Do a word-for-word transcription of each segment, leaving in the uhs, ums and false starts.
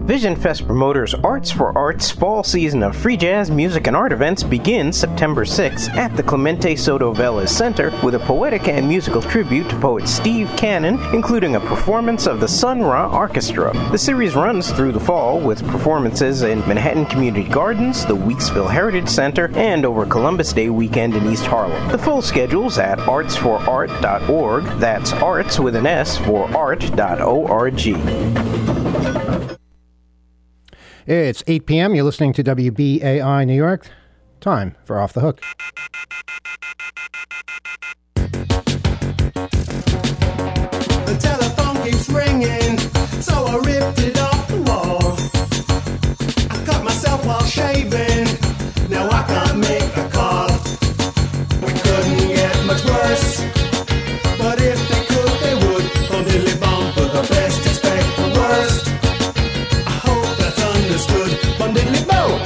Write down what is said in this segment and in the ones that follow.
Vision Fest promoters Arts for Arts fall season of free jazz, music, and art events begins September sixth at the Clemente Soto Vélez Center with a poetic and musical tribute to poet Steve Cannon, including a performance of the Sun Ra Orchestra. The series runs through the fall with performances in Manhattan Community Gardens, the Weeksville Heritage Center, and over Columbus Day weekend in East Harlem. The full schedule's at arts for art dot org. That's arts with an S for art dot org. It's eight p.m. You're listening to W B A I New York. Time for Off the Hook. The telephone keeps ringing, so I ripped it off the wall. I cut myself while shaving, now I can't make a call. We couldn't get much worse, but if they could, they would. From Dilly Bomb for the best, expect the worst. I hope that's understood. From Diddly Bow.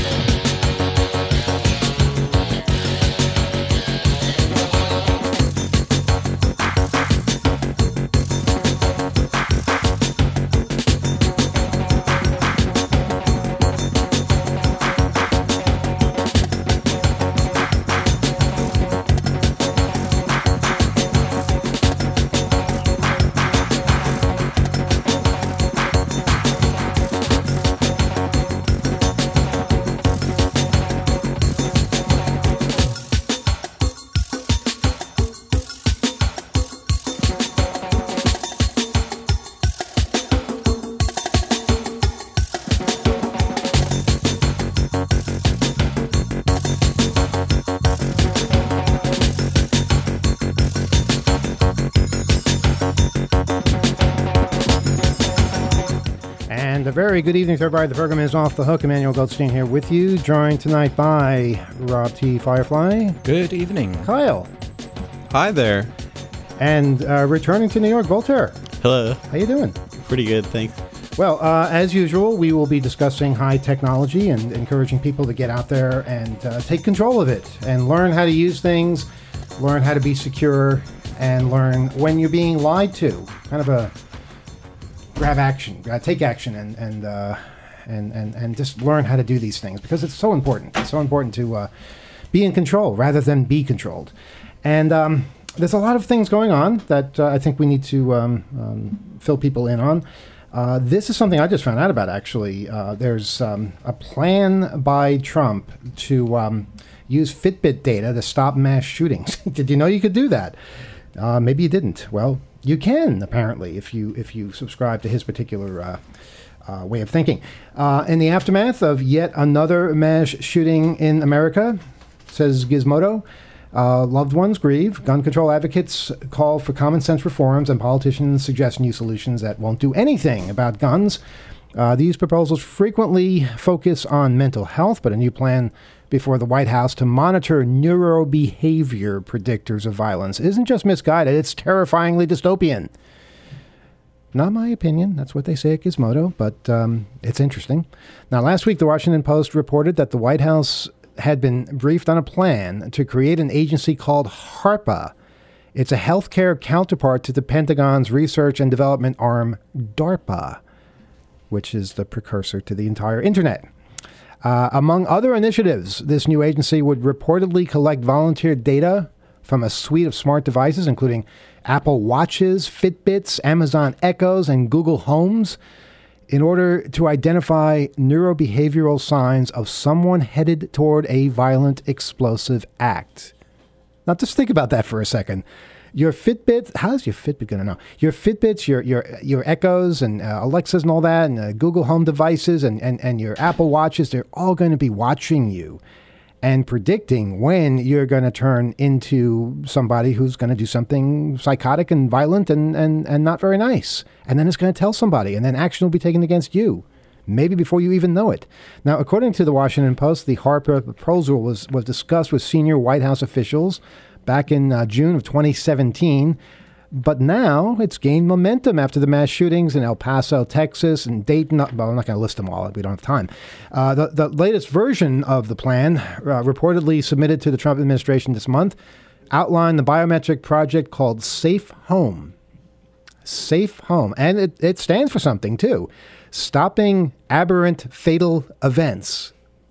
And a very good evening to everybody. The program is Off the Hook. Emmanuel Goldstein here with you, joined tonight by Rob T. Firefly. Good evening. Kyle. Hi there. And uh, returning to New York, Voltaire. Hello. How you doing? Pretty good, thanks. Well, uh, as usual, we will be discussing high technology and encouraging people to get out there and uh, take control of it and learn how to use things, learn how to be secure, and learn when you're being lied to. Kind of a grab action, uh, take action, and and, uh, and and and just learn how to do these things because it's so important. It's so important to uh, be in control rather than be controlled. And um, there's a lot of things going on that uh, I think we need to um, um, fill people in on. Uh, this is something I just found out about, actually. Uh, there's um, a plan by Trump to um, use Fitbit data to stop mass shootings. Did you know you could do that? Uh, maybe you didn't. Well, you can, apparently, if you if you subscribe to his particular uh, uh, way of thinking. Uh, in the aftermath of yet another mass shooting in America, says Gizmodo, uh, loved ones grieve. Gun control advocates call for common sense reforms, and politicians suggest new solutions that won't do anything about guns. Uh, these proposals frequently focus on mental health, but a new plan before the White House to monitor neurobehavior predictors of violence isn't just misguided, it's terrifyingly dystopian. Not my opinion. That's what they say at Gizmodo, but um, it's interesting. Now, last week, the Washington Post reported that the White House had been briefed on a plan to create an agency called HARPA. It's a healthcare counterpart to the Pentagon's research and development arm, DARPA, which is the precursor to the entire internet. Uh, among other initiatives, this new agency would reportedly collect volunteer data from a suite of smart devices, including Apple Watches, Fitbits, Amazon Echoes, and Google Homes, in order to identify neurobehavioral signs of someone headed toward a violent, explosive act. Now, just think about that for a second. Your Fitbit, how's your Fitbit going to know? Your Fitbits, your your your Echoes and uh, Alexas and all that, and uh, Google Home devices and, and, and your Apple Watches, they're all going to be watching you and predicting when you're going to turn into somebody who's going to do something psychotic and violent and, and, and not very nice. And then it's going to tell somebody, and then action will be taken against you, maybe before you even know it. Now, according to the Washington Post, the HARPA proposal was, was discussed with senior White House officials back in uh, June of twenty seventeen. But now it's gained momentum after the mass shootings in El Paso, Texas, and Dayton. Well, I'm not going to list them all. We don't have time. Uh, the, the latest version of the plan, uh, reportedly submitted to the Trump administration this month, outlined the biometric project called Safe Home. Safe Home. And it, it stands for something, too. Stopping aberrant fatal events.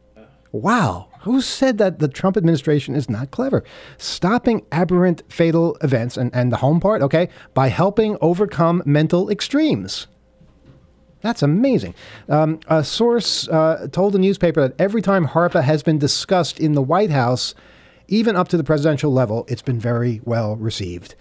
Wow. Who said that the Trump administration is not clever? Stopping aberrant fatal events, and, and the home part, okay, by helping overcome mental extremes. That's amazing. Um, a source uh, told the newspaper that every time HARPA has been discussed in the White House, even up to the presidential level, it's been very well received.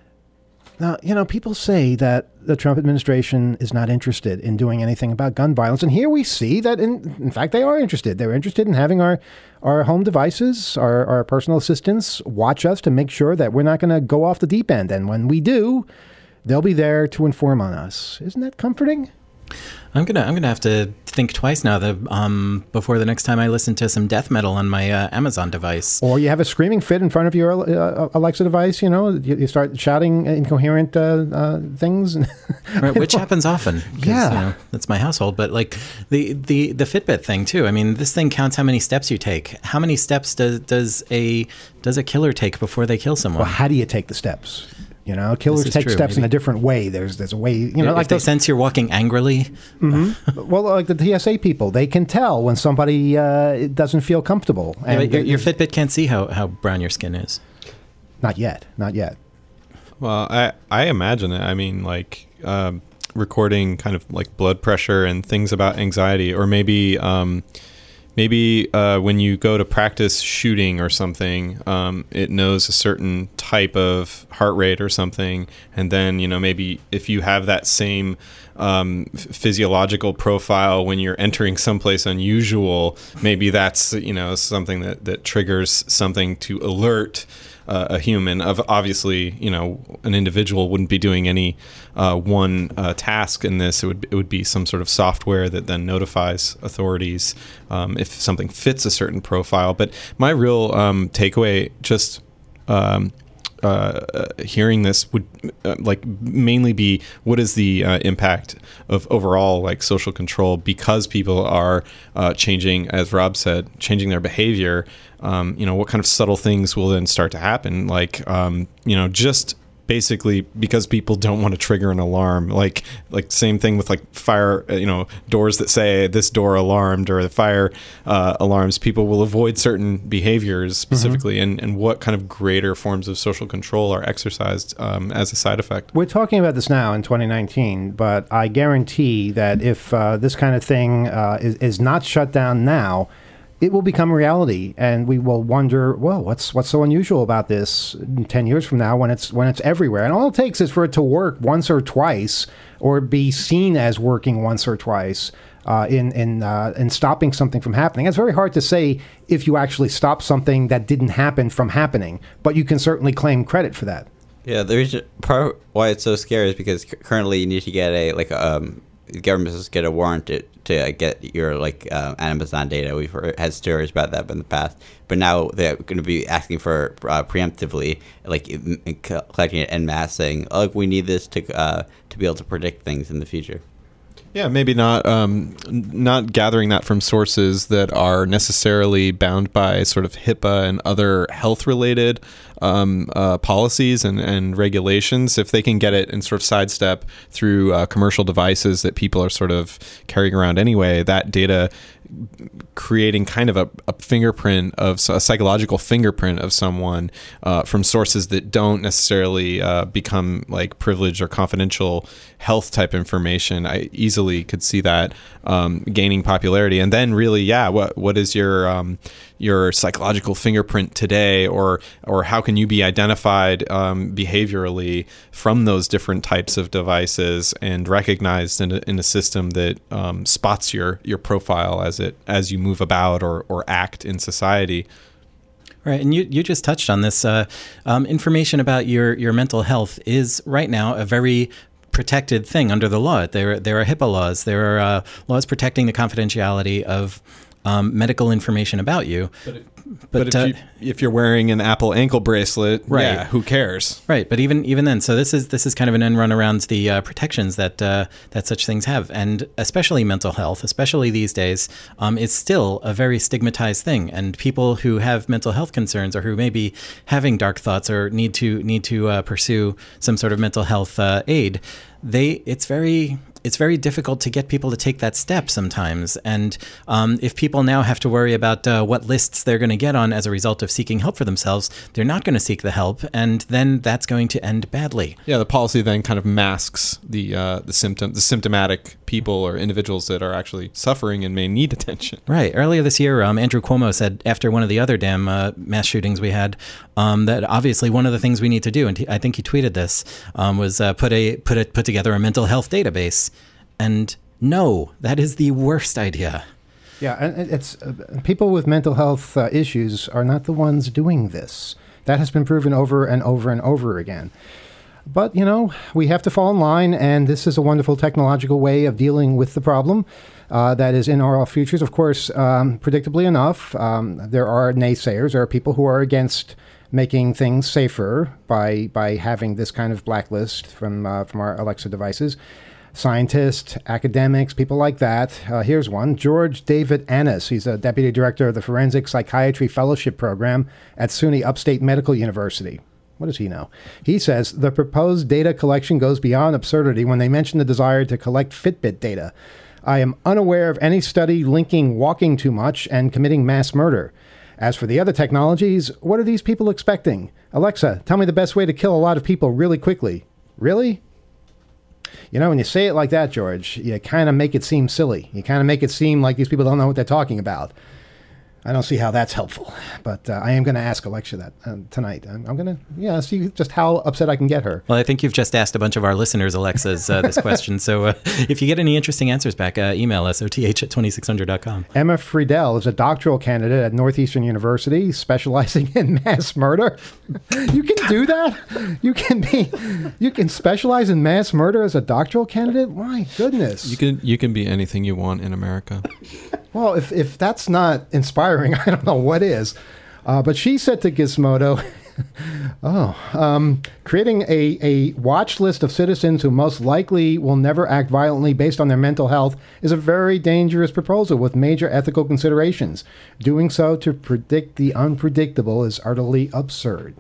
Now, you know, people say that the Trump administration is not interested in doing anything about gun violence. And here we see that, in, in fact, they are interested. They're interested in having our, our home devices, our, our personal assistants watch us to make sure that we're not going to go off the deep end. And when we do, they'll be there to inform on us. Isn't that comforting? I'm gonna I'm gonna have to think twice now that um before the next time I listen to some death metal on my uh, Amazon device. Or you have a screaming fit in front of your uh, Alexa device. You know, you, you start shouting incoherent uh, uh, things. Right, which happens often. Yeah, you know, that's my household. But like the, the the Fitbit thing too. I mean, this thing counts how many steps you take. How many steps does does a does a killer take before they kill someone? Well, how do you take the steps? You know, killers take true, steps maybe. in a different way. There's there's a way, you know, if like they those, sense you're walking angrily. Mm-hmm. Well, like the T S A people, they can tell when somebody uh, doesn't feel comfortable. And yeah, your, your Fitbit can't see how, how brown your skin is. Not yet. Not yet. Well, I, I imagine it. I mean, like um, recording kind of like blood pressure and things about anxiety, or maybe um, maybe uh, when you go to practice shooting or something, um, it knows a certain type of heart rate or something. And then, you know, maybe if you have that same um, physiological profile when you're entering someplace unusual, maybe that's, you know, something that, that triggers something to alert Uh, a human. Of obviously, you know, an individual wouldn't be doing any uh, one uh, task in this. It would it would be some sort of software that then notifies authorities um, if something fits a certain profile. But my real um, takeaway, just um, uh, hearing this, would uh, like mainly be what is the uh, impact of overall like social control, because people are uh, changing, as Rob said, changing their behavior. Um, you know, what kind of subtle things will then start to happen? Like, um, you know, just basically because people don't want to trigger an alarm, like, like same thing with like fire, you know, doors that say this door alarmed, or the fire uh, alarms, people will avoid certain behaviors specifically. Mm-hmm. and, and what kind of greater forms of social control are exercised um, as a side effect? We're talking about this now in twenty nineteen, but I guarantee that if uh, this kind of thing uh, is, is not shut down now, it will become reality, and we will wonder, well, what's what's so unusual about this ten years from now when it's when it's everywhere? And all it takes is for it to work once or twice, or be seen as working once or twice uh, in in uh, in stopping something from happening. It's very hard to say if you actually stop something that didn't happen from happening, but you can certainly claim credit for that. Yeah, the reason part why it's so scary is because currently you need to get a like um. government must get a warrant to, to get your like uh, Amazon data. We've heard, had stories about that in the past, but now they're going to be asking for uh, preemptively, like in, in collecting it en masse, saying, "Oh, we need this to uh, to be able to predict things in the future." Yeah, maybe not um, not gathering that from sources that are necessarily bound by sort of HIPAA and other health-related um, uh, policies and, and regulations. If they can get it and sort of sidestep through uh, commercial devices that people are sort of carrying around anyway, that data creating kind of a, a fingerprint of a psychological fingerprint of someone uh, from sources that don't necessarily uh, become like privileged or confidential health type information. I easily could see that um, gaining popularity. And then really, yeah, what what is your um, your psychological fingerprint today, or or how can you be identified um, behaviorally from those different types of devices and recognized in a, in a system that um, spots your your profile as it as you move about or or act in society. Right, and you, you just touched on this. Uh, um, information about your, your mental health is right now a very protected thing under the law. There there are HIPAA laws. There are uh, laws protecting the confidentiality of um, medical information about you. But, it, but, but if, uh, you, if you're wearing an Apple ankle bracelet, right. yeah, who cares? Right, but even even then, so this is this is kind of an end run around the uh, protections that uh, that such things have, and especially mental health, especially these days, um, is still a very stigmatized thing. And people who have mental health concerns, or who may be having dark thoughts, or need to need to uh, pursue some sort of mental health uh, aid, they it's very it's very difficult to get people to take that step sometimes. And um, if people now have to worry about uh, what lists they're going to get on as a result of seeking help for themselves, they're not going to seek the help, and then that's going to end badly. Yeah, the policy then kind of masks the uh, the symptom, the symptomatic people or individuals that are actually suffering and may need attention. Right. Earlier this year, um, Andrew Cuomo said after one of the other damn uh, mass shootings we had, um, that obviously one of the things we need to do, and he, I think he tweeted this, um, was uh, put a put a, put together a mental health database. And no, that is the worst idea. Yeah, and it's uh, people with mental health uh, issues are not the ones doing this. That has been proven over and over and over again. But, you know, we have to fall in line, and this is a wonderful technological way of dealing with the problem uh, that is in our futures. Of course, um, predictably enough, um, there are naysayers. There are people who are against making things safer by by having this kind of blacklist from uh, from our Alexa devices. Scientists, academics, people like that. Uh, here's one. George David Annis. He's a deputy director of the Forensic Psychiatry Fellowship Program at SUNY Upstate Medical University. What does he know? He says the proposed data collection goes beyond absurdity when they mention the desire to collect Fitbit data. I am unaware of any study linking walking too much and committing mass murder. As for the other technologies, what are these people expecting? Alexa, tell me the best way to kill a lot of people really quickly. Really? You know, when you say it like that, George, you kind of make it seem silly. You kind of make it seem like these people don't know what they're talking about. I don't see how that's helpful. But uh, I am going to ask Alexa that uh, tonight. I'm, I'm going to, yeah, see just how upset I can get her. Well, I think you've just asked a bunch of our listeners, Alexas, uh, this question. So uh, if you get any interesting answers back, uh, email us, O T H at twenty-six hundred dot com. Emma Friedel is a doctoral candidate at Northeastern University, specializing in mass murder. You can do that? You can be, you can specialize in mass murder as a doctoral candidate? My goodness. You can you can be anything you want in America. Well, if, if that's not inspiring, I don't know what is. Uh, but she said to Gizmodo, oh, um, creating a, a watch list of citizens who most likely will never act violently based on their mental health is a very dangerous proposal with major ethical considerations. Doing so to predict the unpredictable is utterly absurd.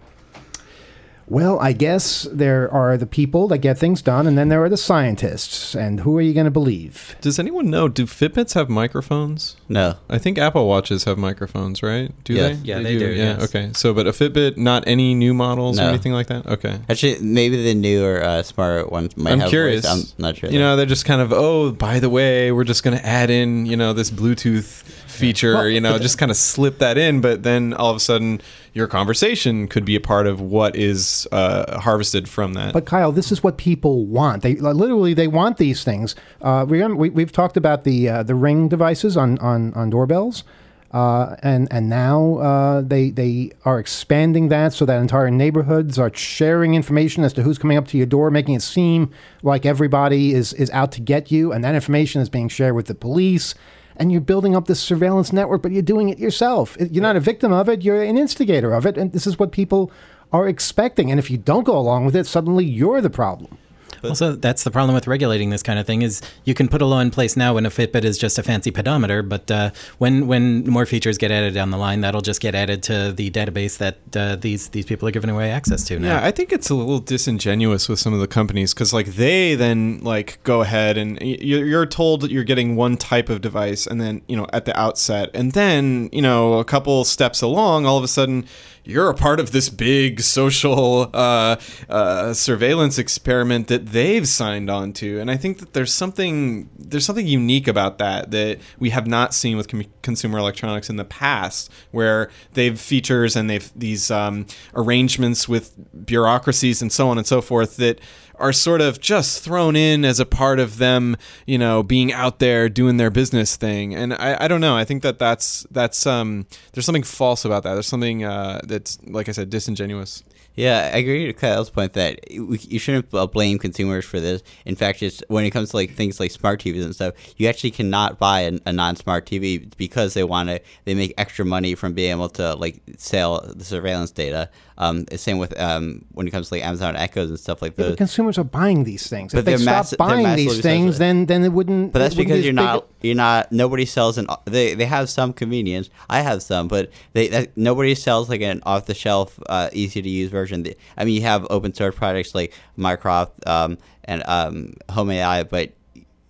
Well, I guess there are the people that get things done, and then there are the scientists. And who are you going to believe? Does anyone know, do Fitbits have microphones? No. I think Apple Watches have microphones, right? Do Yes. they? Yeah, they do, Yeah, yes. okay. So, but a Fitbit, not any new models or No. anything like that? Okay. Actually, maybe the newer, uh, smarter ones might I'm have curious. voice. I'm not sure. You know, they're just kind of, oh, by the way, we're just going to add in, you know, this Bluetooth feature, Well, you know, just kind of slip that in. But then all of a sudden, your conversation could be a part of what is uh, harvested from that. But Kyle, this is what people want. They like, literally they want these things. Uh, remember, we, we've talked about the uh, the Ring devices on on, on doorbells, uh, and and now uh, they they are expanding that so that entire neighborhoods are sharing information as to who's coming up to your door, making it seem like everybody is is out to get you, and that information is being shared with the police. And you're building up this surveillance network, but you're doing it yourself. You're not a victim of it. You're an instigator of it. And this is what people are expecting. And if you don't go along with it, suddenly you're the problem. Also, that's the problem with regulating this kind of thing is you can put a law in place now when a Fitbit is just a fancy pedometer, but uh, when when more features get added down the line, that'll just get added to the database that uh, these these people are giving away access to now. Yeah, I think it's a little disingenuous with some of the companies because, like, they then like go ahead and y- you're told that you're getting one type of device, and then you know at the outset, and then you know a couple steps along, all of a sudden you're a part of this big social uh, uh, surveillance experiment that they've signed on to, and I think that there's something there's something unique about that that we have not seen with com- consumer electronics in the past, where they've features and they've these um, arrangements with bureaucracies and so on and so forth that are sort of just thrown in as a part of them, you know, being out there doing their business thing. And I, I don't know. I think that that's that's um there's something false about that. There's something uh, that's, like I said, disingenuous. Yeah, I agree with Kyle's point that we, you shouldn't blame consumers for this. In fact, it's when it comes to like things like smart T Vs and stuff, you actually cannot buy a, a non-smart T V because they want to. They make extra money from being able to like sell the surveillance data. Um, same with um, when it comes to like Amazon Echoes and stuff like Yeah, those. but consumers are buying these things. But If they they're stop mass- they're buying massively these things, social. then then it wouldn't. But that's it wouldn't because be as you're big not. You're not. Nobody sells an. They they have some convenience. I have some, but they that, nobody sells like an off the shelf, uh, easy to use version. I mean, you have open source products like Microsoft um, and um, Home A I, but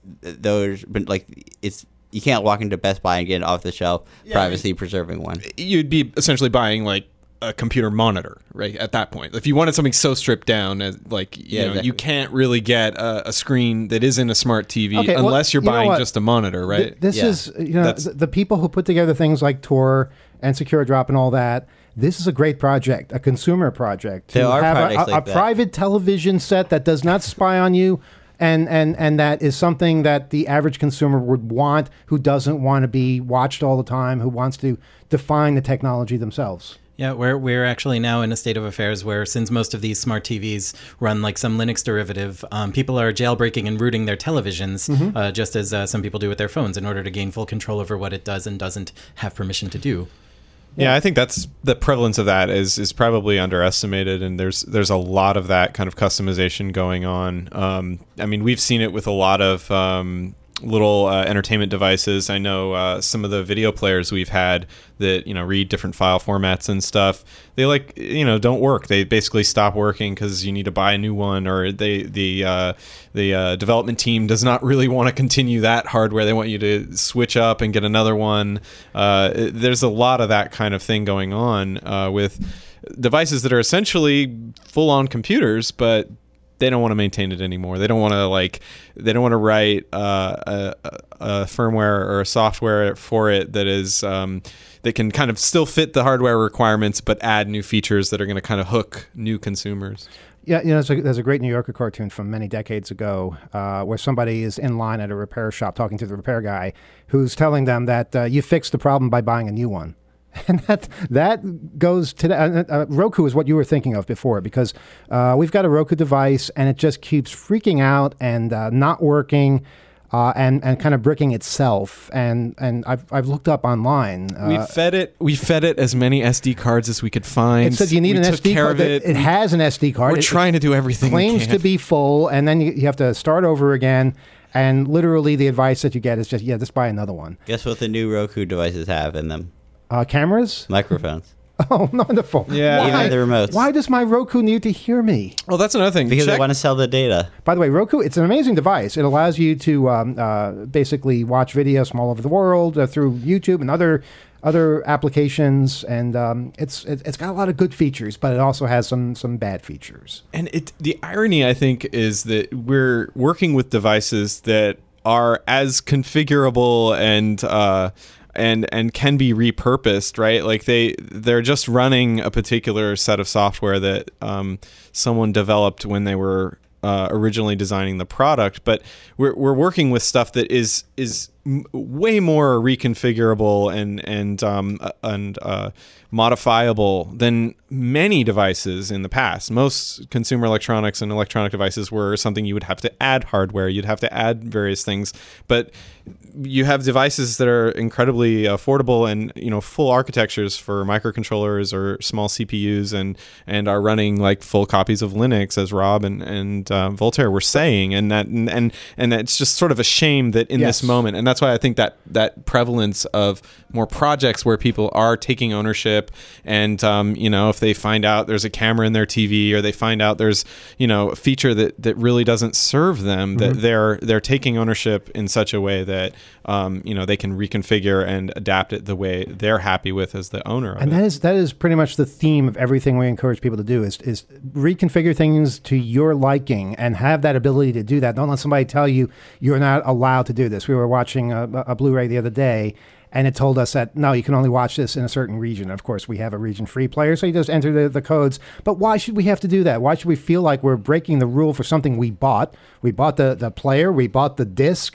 those, but like it's you can't walk into Best Buy and get an off the shelf Yeah. privacy preserving one. You'd be essentially buying like a computer monitor, right? At that point, if you wanted something so stripped down as like you Yeah, know, exactly. you can't really get a, a screen that isn't a smart T V Okay, well, unless you're you know buying what? just a monitor, right? Th- this Yeah. is, you know, That's- the, the people who put together things like Tor and Secure Drop and all that. This is a great project, a consumer project. To There are have a, projects a, like a that. private television set that does not spy on you, and, and, and that is something that the average consumer would want, who doesn't want to be watched all the time, who wants to define the technology themselves. Yeah, we're we're actually now in a state of affairs where, since most of these smart T Vs run like some Linux derivative, um, people are jailbreaking and rooting their televisions, Mm-hmm. uh, just as uh, some people do with their phones, in order to gain full control over what it does and doesn't have permission to do. Yeah, I think that's the prevalence of that is is probably underestimated, and there's there's a lot of that kind of customization going on. Um, I mean, we've seen it with a lot of um, little uh, entertainment devices. I know uh, some of the video players we've had that you know read different file formats and stuff. They like you know don't work. They basically stop working because you need to buy a new one, or they the uh, the uh, development team does not really want to continue that hardware. They want you to switch up and get another one. Uh, it- there's a lot of that kind of thing going on uh, with devices that are essentially full-on computers, but they don't want to maintain it anymore. They don't want to like they don't want to write uh, a, a firmware or a software for it that is um, that can kind of still fit the hardware requirements, but add new features that are going to kind of hook new consumers. Yeah, you know, there's a, there's a great New Yorker cartoon from many decades ago uh, where somebody is in line at a repair shop talking to the repair guy who's telling them that uh, you fixed the problem by buying a new one. And that that goes to the, uh, uh, Roku is what you were thinking of before, because uh, we've got a Roku device and it just keeps freaking out and uh, not working. Uh, and, and kind of bricking itself, and and I've I've looked up online. Uh, we fed it. We fed it as many S D cards as we could find. it says you need we an took S D care card. of It, It. it has an S D card. We're It- trying to do everything. It claims we to can. be full, and then you, you have to start over again. And literally, the advice that you get is just yeah, just buy another one. Guess what the new Roku devices have in them? Uh, cameras? Microphones. Oh, wonderful. Yeah. Why? Even the remotes. Why does my Roku need to hear me? Well, that's another thing. Because Check- they want to sell the data. By the way, Roku, it's an amazing device. It allows you to um, uh, basically watch videos from all over the world uh, through YouTube and other other applications, and um, it's it, it's got a lot of good features, but it also has some some bad features. And it the irony, I think, is that we're working with devices that are as configurable and uh, and and can be repurposed, right? Like they they're just running a particular set of software that um, someone developed when they were uh, originally designing the product, but we're we're working with stuff that is is m- way more reconfigurable and and um, uh, and uh, modifiable than many devices in the past. Most consumer electronics and electronic devices were something you would have to add hardware, you'd have to add various things, but you have devices that are incredibly affordable and you know full architectures for microcontrollers or small C P Us and and are running like full copies of Linux, as Rob and and uh, Voltaire were saying, and that and and, and it's just sort of a shame that in Yes. this moment, and that's why I think that that prevalence of more projects where people are taking ownership, and um, you know if they find out there's a camera in their T V or they find out there's you know a feature that that really doesn't serve them, that they're they're taking ownership in such a way that um, you know they can reconfigure and adapt it the way they're happy with as the owner of And it. that is that is pretty much the theme of everything we encourage people to do is is reconfigure things to your liking and have that ability to do that. Don't let somebody tell you you're not allowed to do this. We were watching a, a Blu-ray the other day, and it told us that no, you can only watch this in a certain region. Of course, we have a region-free player, so you just enter the, the codes. But why should we have to do that? Why should we feel like we're breaking the rule for something we bought? We bought the, the player, we bought the disc.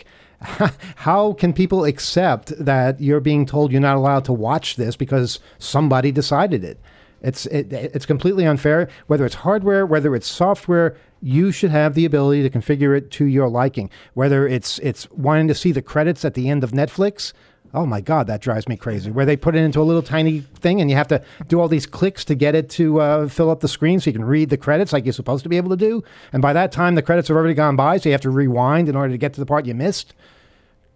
How can people accept that you're being told you're not allowed to watch this because somebody decided it? It's it, it's completely unfair. Whether it's hardware, whether it's software, you should have the ability to configure it to your liking. Whether it's it's wanting to see the credits at the end of Netflix. Oh my God, that drives me crazy. Where they put it into a little tiny thing and you have to do all these clicks to get it to uh, fill up the screen so you can read the credits like you're supposed to be able to do. And by that time, the credits have already gone by, so you have to rewind in order to get to the part you missed.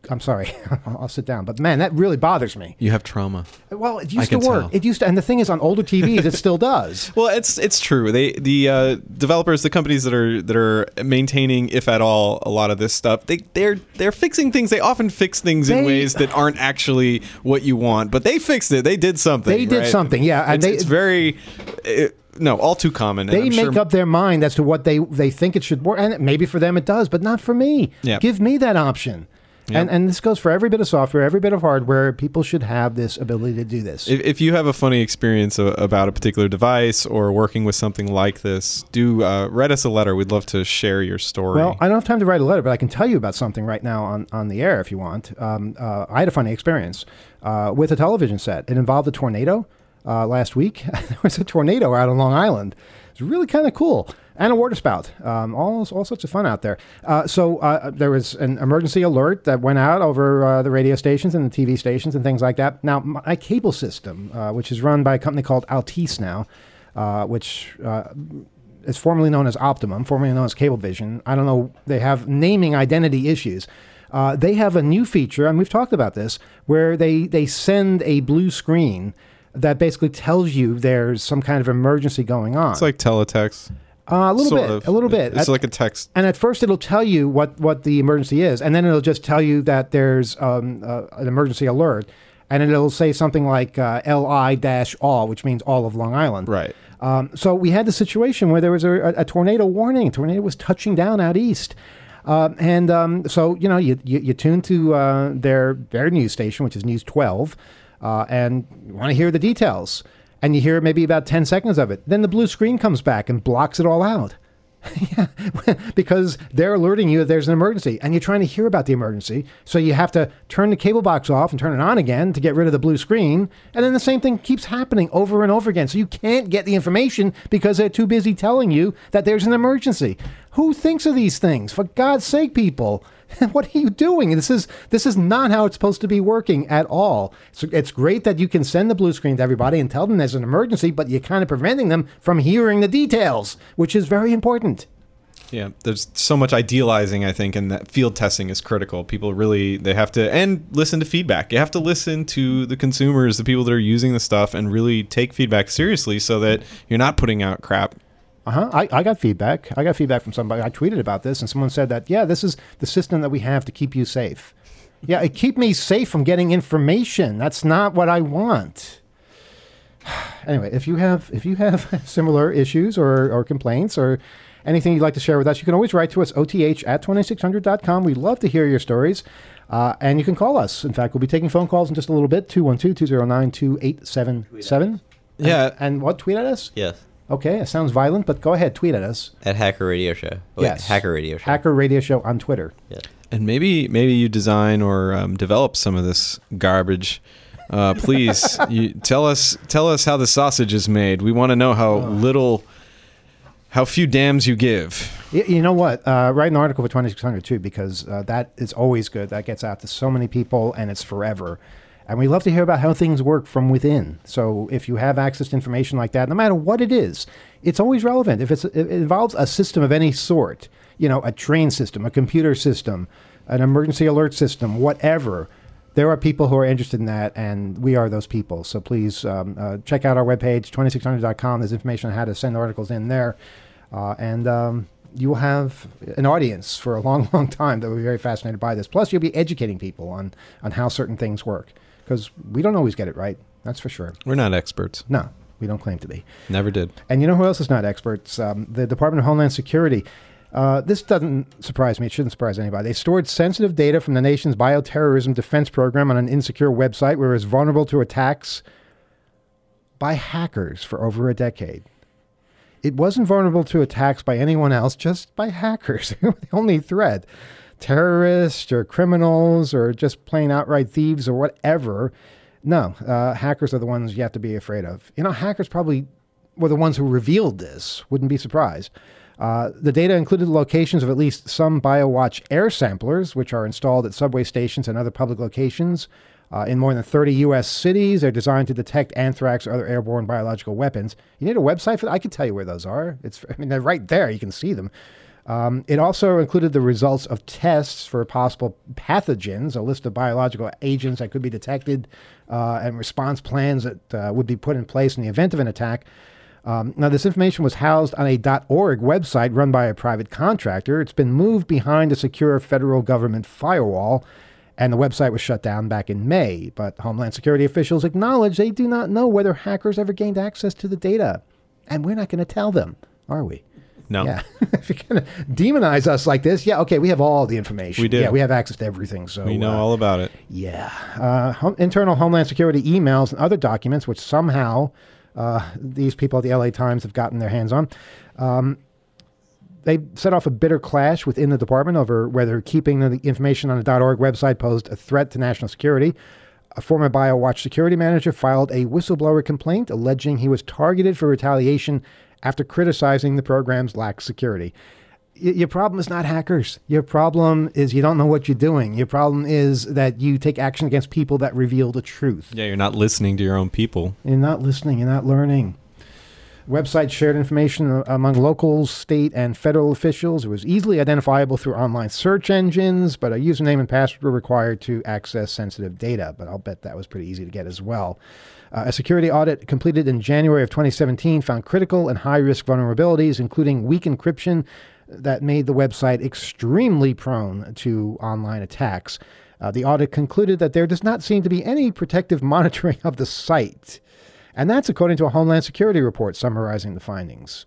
I'm sorry, I'll sit down. But man, that really bothers me. You have trauma. Well, it I used to can work. tell. It used to, and the thing is, on older T Vs, it still does. Well, it's it's true. They the uh, developers, the companies that are that are maintaining, if at all, a lot of this stuff, they they're they're fixing things. They often fix things in They- ways that aren't actually what you want, but they fixed it. They did something. They did right? something, yeah, and It's, they- it's very it, no, all too common. and They I'm make sure, up their mind as to what they, they think it should work, and maybe for them it does, but not for me. Yeah. Give me that option. And and this goes for every bit of software, every bit of hardware. People should have this ability to do this. If, if you have a funny experience a, about a particular device or working with something like this, do uh, write us a letter. We'd love to share your story. Well, I don't have time to write a letter, but I can tell you about something right now on, on the air if you want. Um, uh, I had a funny experience uh, with a television set. It involved a tornado uh, last week. There was a tornado out on Long Island. It was really kind of cool. And a water spout. Um, all, all sorts of fun out there. Uh, so uh, there was an emergency alert that went out over uh, the radio stations and the T V stations and things like that. Now, my cable system, uh, which is run by a company called Altice now, uh, which uh, is formerly known as Optimum, formerly known as Cablevision. I don't know. They have naming identity issues. Uh, they have a new feature, and we've talked about this, where they, they send a blue screen that basically tells you there's some kind of emergency going on. it's like teletext. Uh, a little Sort bit, of. a little bit. It's At- like a text. and at first, it'll tell you what, what the emergency is, and then it'll just tell you that there's um, uh, an emergency alert, and it'll say something like uh, L I dash all, which means all of Long Island. Right. Um, so we had the situation where there was a, a tornado warning. A tornado was touching down out east. Uh, and um, so, you know, you, you, you tune to uh, their, their news station, which is News twelve, uh, and you want to hear the details. And you hear maybe about ten seconds of it. Then the blue screen comes back and blocks it all out. Yeah, because they're alerting you that there's an emergency, and you're trying to hear about the emergency. So you have to turn the cable box off and turn it on again to get rid of the blue screen. And then the same thing keeps happening over and over again. So you can't get the information because they're too busy telling you that there's an emergency. Who thinks of these things? For God's sake, people. What are you doing? This is this is not how it's supposed to be working at all. So it's great that you can send the blue screen to everybody and tell them there's an emergency, but you're kind of preventing them from hearing the details, which is very important. Yeah, there's so much idealizing, I think, and that field testing is critical. People really, they have to, and listen to feedback. You have to listen to the consumers, the people that are using the stuff, and really take feedback seriously so that you're not putting out crap. Uh-huh. I, I got feedback. I got feedback from somebody. I tweeted about this, and someone said that, yeah, this is the system that we have to keep you safe. Yeah, it keep me safe from getting information. That's not what I want. Anyway, if you have if you have similar issues or, or complaints or anything you'd like to share with us, you can always write to us, O T H at twenty-six hundred dot com. We'd love to hear your stories. Uh, and you can call us. In fact, we'll be taking phone calls in just a little bit, two one two, two zero nine, two eight seven seven. Yeah. And, and what, tweet at us? Yes. Okay, it sounds violent, but go ahead, tweet at us. At Hacker Radio Show. Wait, Yes. Hacker Radio Show. Hacker Radio Show on Twitter. Yeah. And maybe maybe you design or um, develop some of this garbage. Uh, please, you tell us tell us how the sausage is made. We want to know how little, how few damns you give. You, you know what? Uh, write an article for twenty-six hundred too, because uh, that is always good. That gets out to so many people, and it's forever. And we love to hear about how things work from within. So if you have access to information like that, no matter what it is, it's always relevant. If it's, if it involves a system of any sort, you know, a train system, a computer system, an emergency alert system, whatever, there are people who are interested in that, and we are those people. So please um, uh, check out our webpage, twenty-six hundred dot com. There's information on how to send articles in there. Uh, and um, you will have an audience for a long, long time that will be very fascinated by this. Plus, you'll be educating people on, on how certain things work. Because we don't always get it right. That's for sure. We're not experts. No, we don't claim to be. Never did. And you know who else is not experts? Um, the Department of Homeland Security. Uh, this doesn't surprise me. It shouldn't surprise anybody. They stored sensitive data from the nation's bioterrorism defense program on an insecure website where it was vulnerable to attacks by hackers for over a decade. It wasn't vulnerable to attacks by anyone else, just by hackers. The only threat. Terrorists or criminals or just plain outright thieves or whatever. No, uh, hackers are the ones you have to be afraid of. You know, hackers probably were the ones who revealed this. Wouldn't be surprised. Uh, the data included the locations of at least some BioWatch air samplers, which are installed at subway stations and other public locations uh, in more than thirty U S cities. They're designed to detect anthrax or other airborne biological weapons. You need a website for that? I can tell you where those are. It's, I mean, they're right there. You can see them. Um, it also included the results of tests for possible pathogens, a list of biological agents that could be detected, uh, and response plans that uh, would be put in place in the event of an attack. Um, now, this information was housed on a .org website run by a private contractor. It's been moved behind a secure federal government firewall, and the website was shut down back in May. But Homeland Security officials acknowledge they do not know whether hackers ever gained access to the data. And we're not going to tell them, are we? No. Yeah. If you're going to demonize us like this, yeah, okay, we have all the information. We do. Yeah, we have access to everything. So We know uh, all about it. Yeah. Uh, home, internal Homeland Security emails and other documents, which somehow uh, these people at the L A Times have gotten their hands on, um, they set off a bitter clash within the department over whether keeping the information on the .org website posed a threat to national security. A former BioWatch security manager filed a whistleblower complaint alleging he was targeted for retaliation after criticizing the program's lack of security. Y- your problem is not hackers. Your problem is you don't know what you're doing. Your problem is that you take action against people that reveal the truth. Yeah, you're not listening to your own people. You're not listening. You're not learning. Website shared information among local, state, and federal officials. It was easily identifiable through online search engines, but a username and password were required to access sensitive data. But I'll bet that was pretty easy to get as well. Uh, a security audit completed in January of twenty seventeen found critical and high-risk vulnerabilities, including weak encryption that made the website extremely prone to online attacks. Uh, the audit concluded that there does not seem to be any protective monitoring of the site. And that's according to a Homeland Security report summarizing the findings.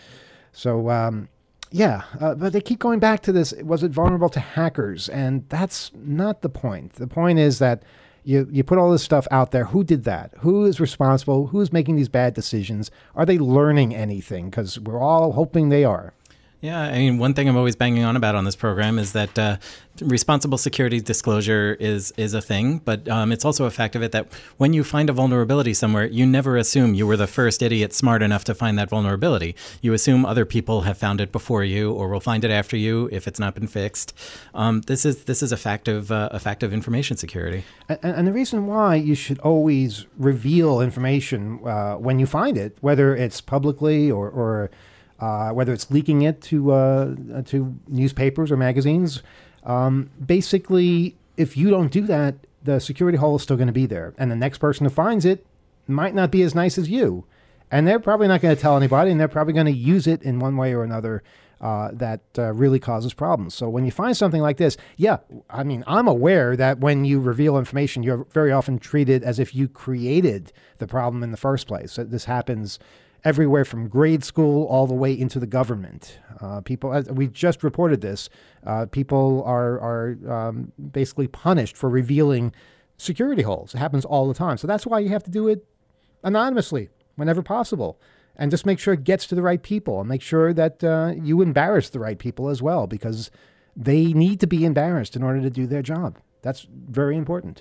So, um, yeah, uh, but they keep going back to this, was it vulnerable to hackers? And that's not the point. The point is that you, you put all this stuff out there. Who did that? Who is responsible? Who is making these bad decisions? Are they learning anything? Because we're all hoping they are. Yeah, I mean, one thing I'm always banging on about on this program is that uh, responsible security disclosure is is a thing, but um, it's also a fact of it that when you find a vulnerability somewhere, you never assume you were the first idiot smart enough to find that vulnerability. You assume other people have found it before you, or will find it after you if it's not been fixed. Um, this is this is a fact of uh, a fact of information security. And, and the reason why you should always reveal information uh, when you find it, whether it's publicly or, or Uh, whether it's leaking it to uh, to newspapers or magazines. Um, basically, if you don't do that, the security hole is still going to be there. And the next person who finds it might not be as nice as you. And they're probably not going to tell anybody, and they're probably going to use it in one way or another uh, that uh, really causes problems. So when you find something like this, yeah, I mean, I'm aware that when you reveal information, you're very often treated as if you created the problem in the first place. This happens everywhere from grade school all the way into the government. Uh, people, as we just reported this, uh, people are are um, basically punished for revealing security holes. It happens all the time. So that's why you have to do it anonymously whenever possible. And just make sure it gets to the right people, and make sure that uh, you embarrass the right people as well, because they need to be embarrassed in order to do their job. That's very important.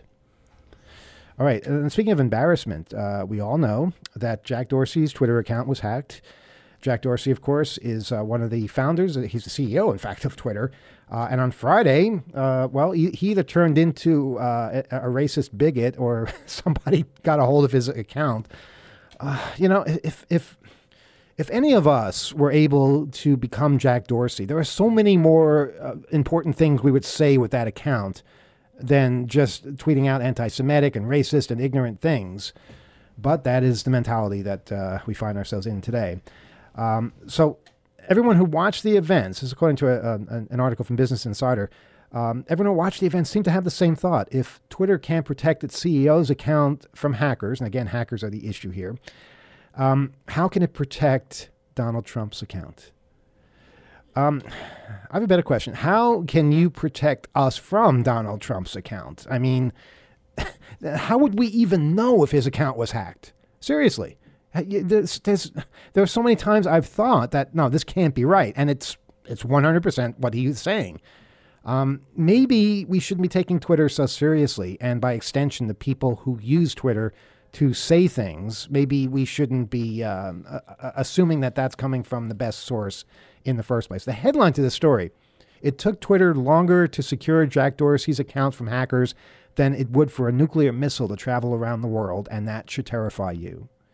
All right. And speaking of embarrassment, uh, we all know that Jack Dorsey's Twitter account was hacked. Jack Dorsey, of course, is uh, one of the founders. He's the C E O, in fact, of Twitter. Uh, and on Friday, uh, well, he, he either turned into uh, a, a racist bigot or somebody got a hold of his account. Uh, you know, if if if any of us were able to become Jack Dorsey, there are so many more uh, important things we would say with that account than just tweeting out anti-Semitic and racist and ignorant things. But that is the mentality that uh, we find ourselves in today. Um, so everyone who watched the events, this is according to a, a, an article from Business Insider, um, everyone who watched the events seemed to have the same thought. If Twitter can't protect its C E O's account from hackers, and again, hackers are the issue here, um, how can it protect Donald Trump's account? Um, I have a better question. How can you protect us from Donald Trump's account? I mean, how would we even know if his account was hacked? Seriously. There's, there's, there are so many times I've thought that, no, this can't be right. And it's it's one hundred percent what he's saying. Um, maybe we shouldn't be taking Twitter so seriously. And by extension, the people who use Twitter to say things, maybe we shouldn't be um, uh, assuming that that's coming from the best source in the first place. The headline to this story: it took Twitter longer to secure Jack Dorsey's account from hackers than it would for a nuclear missile to travel around the world, and that should terrify you.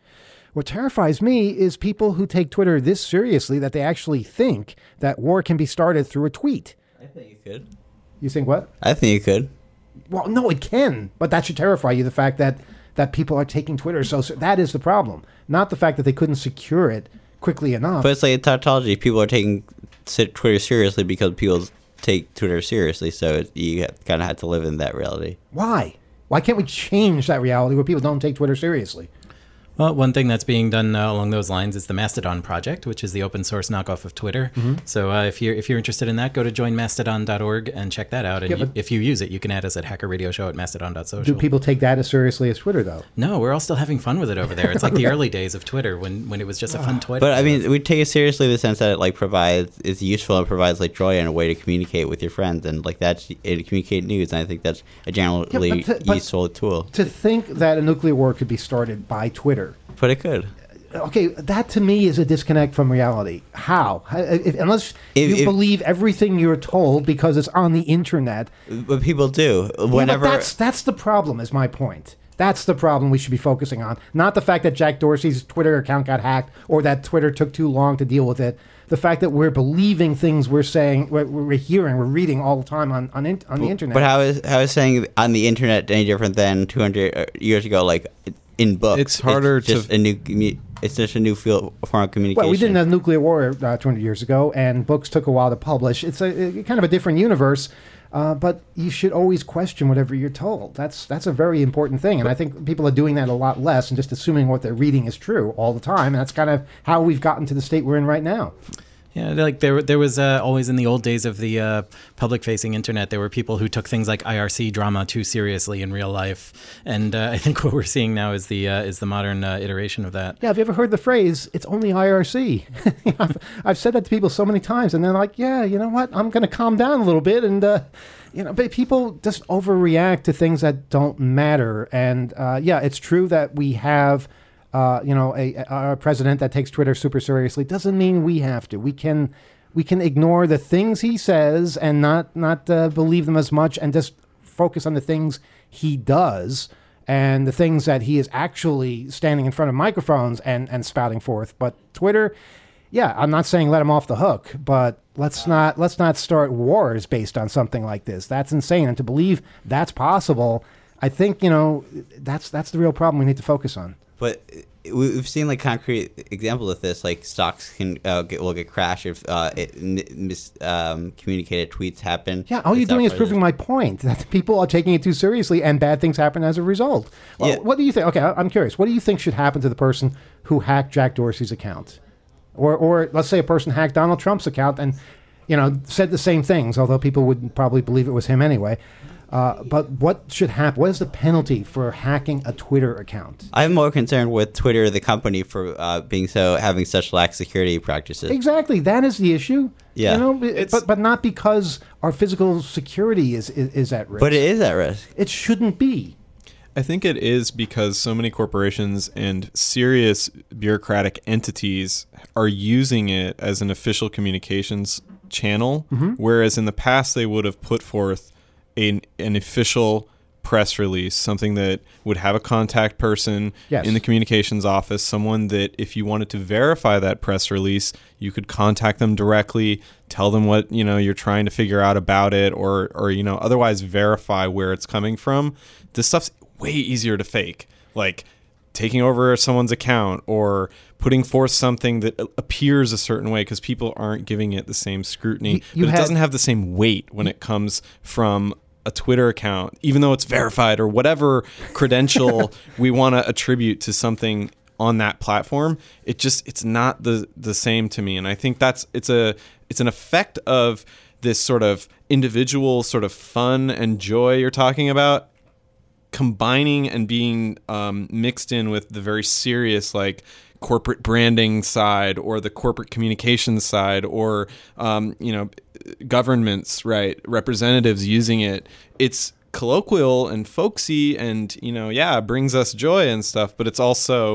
What terrifies me is people who take Twitter this seriously that they actually think that war can be started through a tweet. I think you could. You think what? I think you could. Well, no, it can, but that should terrify you, the fact that, that people are taking Twitter so, so that is the problem, not the fact that they couldn't secure it quickly enough. But it's like a tautology. People are taking Twitter seriously because people take Twitter seriously, so it, you kind of have to live in that reality. Why? Why can't we change that reality where people don't take Twitter seriously? Well, one thing that's being done uh, along those lines is the Mastodon project, which is the open source knockoff of Twitter. Mm-hmm. So uh, if you're if you're interested in that, go to join mastodon dot org and check that out. And Yeah, you, but- if you use it, you can add us at hacker radio show at mastodon dot social. Do people take that as seriously as Twitter, though? No, we're all still having fun with it over there. It's like the early days of Twitter when, when it was just a fun Twitter. But I mean, we take it seriously in the sense that it like provides, it's useful and provides like joy and a way to communicate with your friends, and like that's and communicate news. And I think that's a generally Yeah, but th- but- useful tool. To think that a nuclear war could be started by Twitter. But it could. Okay, that to me is a disconnect from reality. How? How- if- unless If- you if- believe everything you're told because it's on the internet. But people do. Yeah, Whenever but that's that's the problem. Is my point. That's the problem we should be focusing on. Not the fact that Jack Dorsey's Twitter account got hacked or that Twitter took too long to deal with it. The fact that we're believing things we're saying, we're, we're hearing, we're reading all the time on on, in, on the internet. But how is how is saying on the internet any different than two hundred years ago? Like in books, It's harder to- just a new. commu- It's just a new field form of communication. Well, we didn't have nuclear war uh, two hundred years ago, and books took a while to publish. It's a, a kind of a different universe, uh, but you should always question whatever you're told. That's that's a very important thing, and I think people are doing that a lot less and just assuming what they're reading is true all the time. And that's kind of how we've gotten to the state we're in right now. Yeah, like there, there was uh, always in the old days of the uh, public-facing internet, there were people who took things like I R C drama too seriously in real life, and uh, I think what we're seeing now is the uh, is the modern uh, iteration of that. Yeah, have you ever heard the phrase, it's only I R C? I've, I've said that to people so many times, and they're like, yeah, you know what, I'm going to calm down a little bit. And, uh, you know, but people just overreact to things that don't matter. And, uh, yeah, it's true that we have, uh, you know, a, a, a president that takes Twitter super seriously. Doesn't mean we have to. We can we can ignore the things he says and not, not uh, believe them as much and just focus on the things he does and the things that he is actually standing in front of microphones and, and spouting forth. But Twitter, yeah, I'm not saying let him off the hook, but let's not let's not start wars based on something like this. That's insane. And to believe that's possible, I think, you know, that's that's the real problem we need to focus on. But we- we've seen like concrete examples of this. Like stocks can uh, get, will get crashed if uh, it, mis um, communicated tweets happen. Yeah, all you're It's not doing is part of proving my point that people are taking it too seriously and bad things happen as a result. Well, Yeah. What do you think? Okay, I- I'm curious. What do you think should happen to the person who hacked Jack Dorsey's account? Or, or let's say a person hacked Donald Trump's account and, you know, said the same things, although people would probably believe it was him anyway. Uh, but what should happen? What is the penalty for hacking a Twitter account? I'm more concerned with Twitter, the company, for uh, being so having such lax security practices. Exactly, that is the issue. Yeah. You know, It's- but but not because our physical security is is, is at risk. But it is at risk. It shouldn't be. I think it is because so many corporations and serious bureaucratic entities are using it as an official communications channel, Mm-hmm. whereas in the past they would have put forth an, an official press release, something that would have a contact person Yes. in the communications office, someone that if you wanted to verify that press release, you could contact them directly, tell them what, you know, you're trying to figure out about it, or or you know, otherwise verify where it's coming from. This stuff's way easier to fake. Like taking over someone's account or putting forth something that appears a certain way because people aren't giving it the same scrutiny. You- you but it had- doesn't have the same weight when it comes from a Twitter account, even though it's verified or whatever credential we want to attribute to something on that platform. It just, it's not the the same to me. And I think that's, it's a, it's an effect of this sort of individual sort of fun and joy you're talking about, combining and being um, mixed in with the very serious, like, corporate branding side or the corporate communications side or, um, you know, governments, right, representatives using it. It's colloquial and folksy and, you know, yeah, it brings us joy and stuff, but it's also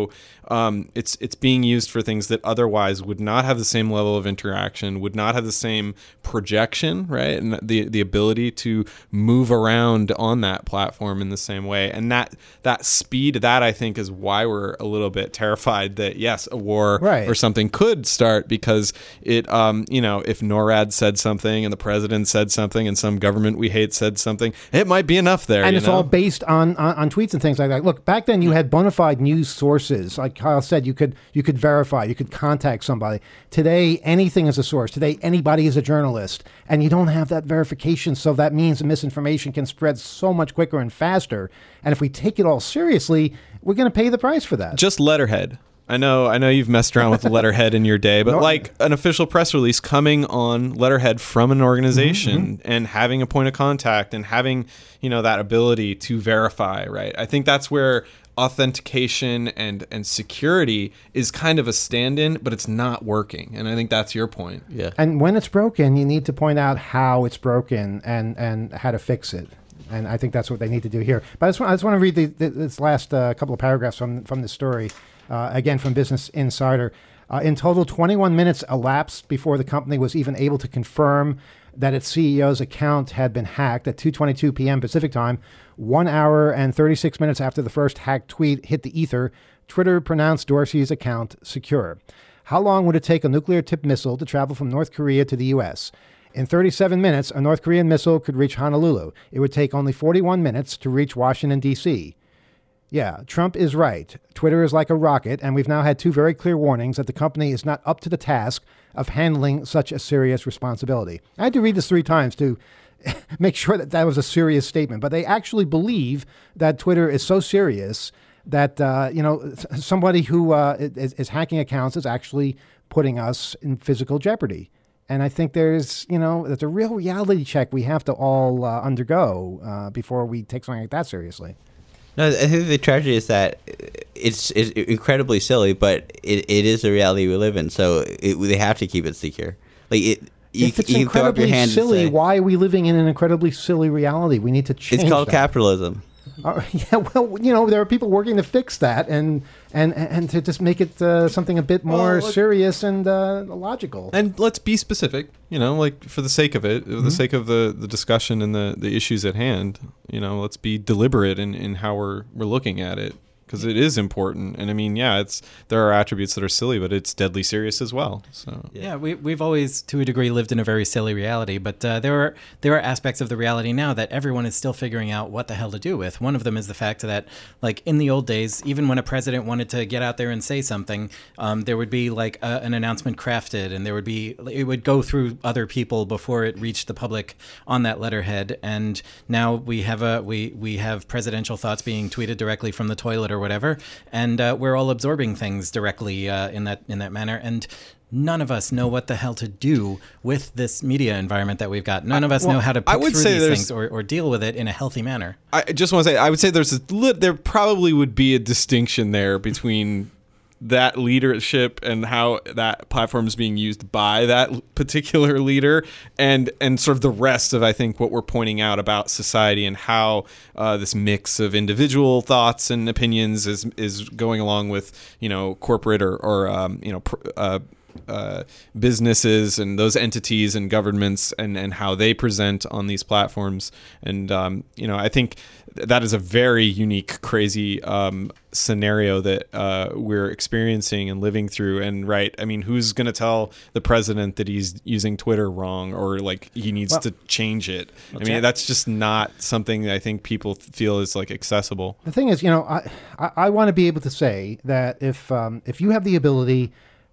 um, it's it's being used for things that otherwise would not have the same level of interaction, would not have the same projection, right? And the the ability to move around on that platform in the same way. And that that speed, that I think is why we're a little bit terrified that yes, a war Right. or something could start, because it, um, you know, if NORAD said something and the president said something and some government we hate said something, it might be enough there. And you it's know? all based on, on on tweets and things like that. Look, back then you had bona fide news sources. Like Kyle said, you could you could verify, you could contact somebody. Today, anything is a source. Today, anybody is a journalist, and you don't have that verification. So that means misinformation can spread so much quicker and faster. And if we take it all seriously, we're going to pay the price for that. Just letterhead. I know, I know you've messed around with letterhead in your day, but No. like an official press release coming on letterhead from an organization Mm-hmm. and having a point of contact and having, you know, that ability to verify, right? I think that's where authentication and and security is kind of a stand-in, but it's not working, and I think that's your point. Yeah. And when it's broken, you need to point out how it's broken and, and how to fix it. And I think that's what they need to do here. But I just want, I just want to read the, the, this last uh, couple of paragraphs from, from the story, uh, again from Business Insider. Uh, in total, twenty-one minutes elapsed before the company was even able to confirm that its C E O's account had been hacked at two twenty-two p.m. Pacific time. One hour and thirty-six minutes after the first hacked tweet hit the ether, Twitter pronounced Dorsey's account secure. How long would it take a nuclear-tipped missile to travel from North Korea to the U S? In thirty-seven minutes, a North Korean missile could reach Honolulu. It would take only forty-one minutes to reach Washington, D C Yeah, Trump is right. Twitter is like a rocket, and we've now had two very clear warnings that the company is not up to the task of handling such a serious responsibility. I had to read this three times to make sure that that was a serious statement, but they actually believe that Twitter is so serious that, uh, you know, somebody who uh, is, is hacking accounts is actually putting us in physical jeopardy. And I think there's, you know, that's a real reality check we have to all uh, undergo uh, before we take something like that seriously. No, I think the tragedy is that it's, it's incredibly silly, but it, it is the reality we live in. So it, they have to keep it secure. Like it, you, If it's you can throw up your incredibly hand and silly, say, why are we living in an incredibly silly reality? We need to change it's called that. capitalism. Uh, yeah, well, you know, there are people working to fix that and and, and to just make it uh, something a bit more Well, look- serious and uh, logical. And let's be specific, you know, like for the sake of it, for the sake of the, the discussion and the, the issues at hand, you know, let's be deliberate in, in how we're we're looking at it, because it is important. And I mean, yeah, it's there are attributes that are silly, but it's deadly serious as well. So Yeah, we, we've always, to a degree, lived in a very silly reality, but uh, there are there are aspects of the reality now that everyone is still figuring out what the hell to do with. One of them is the fact that, like, in the old days, even when a president wanted to get out there and say something, um, there would be, like, a, an announcement crafted, and there would be, it would go through other people before it reached the public on that letterhead, and now we have a we, we have presidential thoughts being tweeted directly from the toilet or whatever, and uh, we're all absorbing things directly uh, in that in that manner, and none of us know what the hell to do with this media environment that we've got. None of us well, know how to I pick would through say these there's- things or, or deal with it in a healthy manner. I just want to say, I would say there's a lit, there probably would be a distinction there between that leadership and how that platform is being used by that particular leader, and and sort of the rest of, I think, what we're pointing out about society and how uh, this mix of individual thoughts and opinions is is going along with, you know, corporate or or um, you know pr- uh, uh, businesses and those entities and governments, and and how they present on these platforms. And um, you know, I think that is a very unique, crazy um, scenario that uh, we're experiencing and living through. And right, I mean, who's going to tell the president that he's using Twitter wrong, or like he needs Well- to change it? I mean, yeah. that's just not something that I think people feel is like accessible. The thing is, you know, I I, I want to be able to say that if um, if you have the ability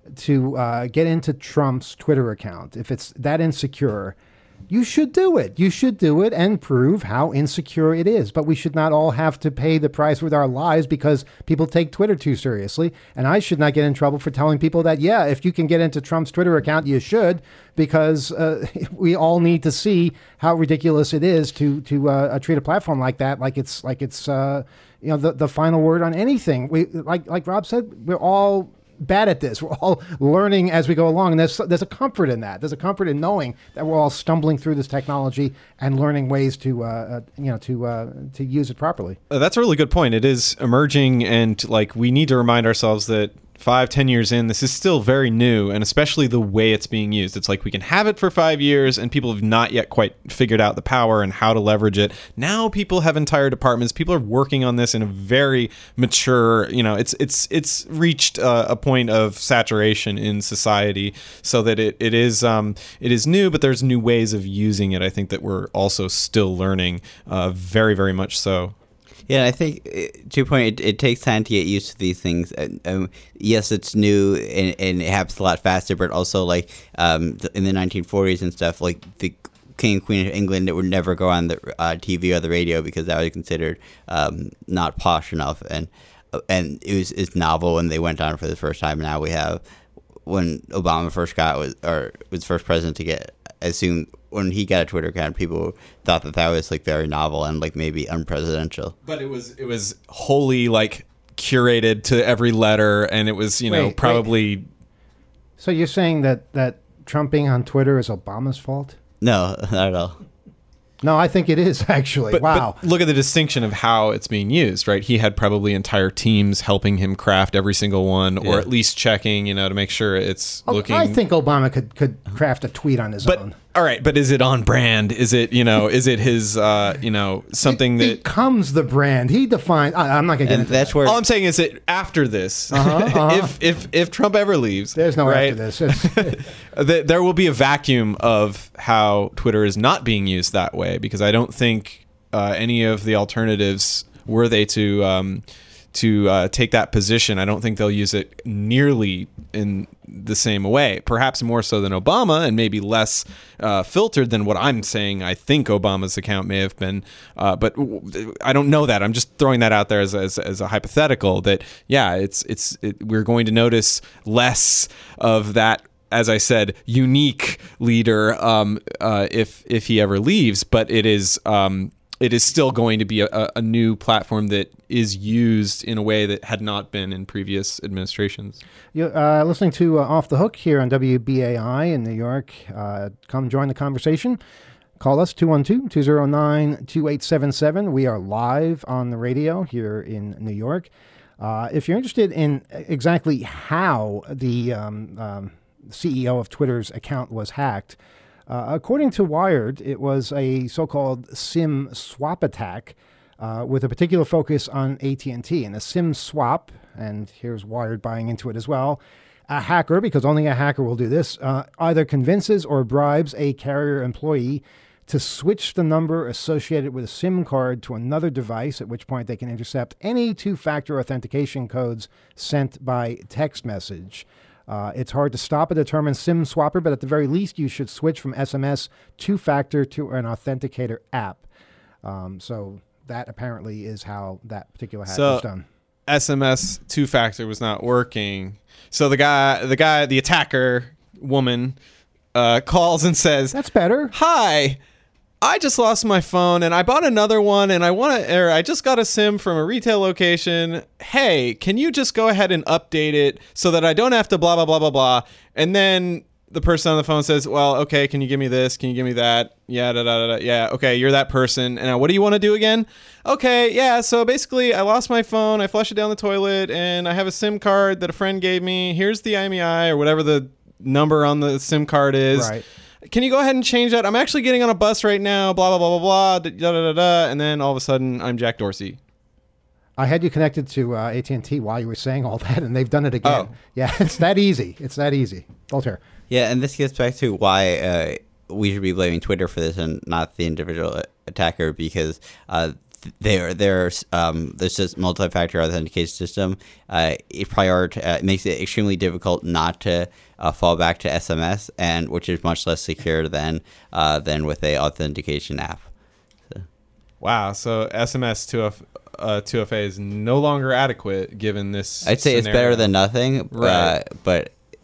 to uh, get into Trump's Twitter account, if it's that insecure, you should do it. You should do it and prove how insecure it is. But we should not all have to pay the price with our lives because people take Twitter too seriously. And I should not get in trouble for telling people that, yeah, if you can get into Trump's Twitter account, you should, because uh, we all need to see how ridiculous it is to to uh, treat a platform like that, like it's like it's uh, you know the the final word on anything. We like like Rob said, we're all bad at this. We're all learning as we go along, and there's there's a comfort in that. There's a comfort in knowing that we're all stumbling through this technology and learning ways to uh, uh, you know to uh, to use it properly. Uh, That's a really good point. It is emerging, and like we need to remind ourselves that five, ten years in, this is still very new, and especially the way it's being used. It's like we can have it for five years, and people have not yet quite figured out the power and how to leverage it. Now people have entire departments. People are working on this in a very mature. You know, it's it's it's reached uh, a point of saturation in society, so that it it is um it is new, but there's new ways of using it. I think that we're also still learning, uh, very very much so. Yeah, I think uh, to your point, it, it takes time to get used to these things. And, um, yes, it's new and, and it happens a lot faster, but also like um, th- in the nineteen forties and stuff, like the King and Queen of England, it would never go on the uh, T V or the radio because that was considered um, not posh enough, and uh, and it was it's novel when they went on for the first time. Now we have when Obama first got was or was first president to get as soon. When he got a Twitter account, people thought that that was like very novel and like maybe unpresidential. But it was it was wholly like curated to every letter, and it was you know Wait, probably. wait. So you're saying that that Trump being on Twitter is Obama's fault? No, not at all. No, I think it is actually. But, wow. but look at the distinction of how it's being used, right? He had probably entire teams helping him craft every single one, or Yeah. at least checking, you know, to make sure it's Oh, looking. I think Obama could could craft a tweet on his But own. all right, but is it on brand? Is it you know? Is it his uh, you know something He that? becomes the brand. He defines. I, I'm not going to get And into that's that. where All I'm saying is that after this, Uh-huh, uh-huh. if if if Trump ever leaves, There's no right, after this. It's, th- there will be a vacuum of how Twitter is not being used that way, because I don't think uh, any of the alternatives, were they to um, to uh, take that position, I don't think they'll use it nearly in the same way. Perhaps more so than Obama, and maybe less uh, filtered than what I'm saying. I think Obama's account may have been, uh, but w- I don't know that. I'm just throwing that out there as, as, as a hypothetical. That yeah, it's it's it, we're going to notice less of that, as I said, unique leader um, uh, if if he ever leaves. But it is um, it is still going to be a, a new platform that is used in a way that had not been in previous administrations. You're uh, listening to uh, Off the Hook here on W B A I in New York. Uh, come join the conversation. Call us two one two, two zero nine, two eight seven seven. We are live on the radio here in New York. Uh, if you're interested in exactly how the um, um, C E O of Twitter's account was hacked, uh, according to Wired, it was a so-called SIM swap attack uh, with a particular focus on A T and T. And a SIM swap, and here's Wired buying into it as well, a hacker, because only a hacker will do this, uh, either convinces or bribes a carrier employee to switch the number associated with a SIM card to another device, at which point they can intercept any two-factor authentication codes sent by text message. Uh, it's hard to stop a determined SIM swapper, but at the very least, you should switch from S M S two-factor to an authenticator app. Um, so that apparently is how that particular hack So- was done. S M S two-factor was not working. So the guy, the guy, the attacker woman uh, calls and says, That's better. "Hi, I just lost my phone and I bought another one, and I want to, or I just got a SIM from a retail location. Hey, can you just go ahead and update it so that I don't have to blah, blah, blah, blah, blah." And then the person on the phone says, "Well, okay, can you give me this? Can you give me that? Yeah, da, da, da, da. Yeah, okay, you're that person. And now what do you want to do again?" "Okay, yeah, so basically I lost my phone, I flushed it down the toilet, and I have a SIM card that a friend gave me. Here's the I M E I or whatever the number on the SIM card is. Right. Can you go ahead and change that? I'm actually getting on a bus right now, blah, blah, blah, blah, blah, da, da, da, da." And then all of a sudden, I'm Jack Dorsey. I had you connected to uh, A T and T while you were saying all that, and they've done it again. Oh. Yeah, it's that easy. It's that easy. Voltaire. Yeah, and this gets back to why uh, we should be blaming Twitter for this and not the individual attacker, because uh, there, there's um, there's this multi-factor authentication system. Uh, it prior uh, it makes it extremely difficult not to uh, fall back to S M S, and which is much less secure than uh, than with a authentication app. Wow, so S M S two F, uh, two F A is no longer adequate given this I'd say it's scenario. better than nothing, Right. uh, but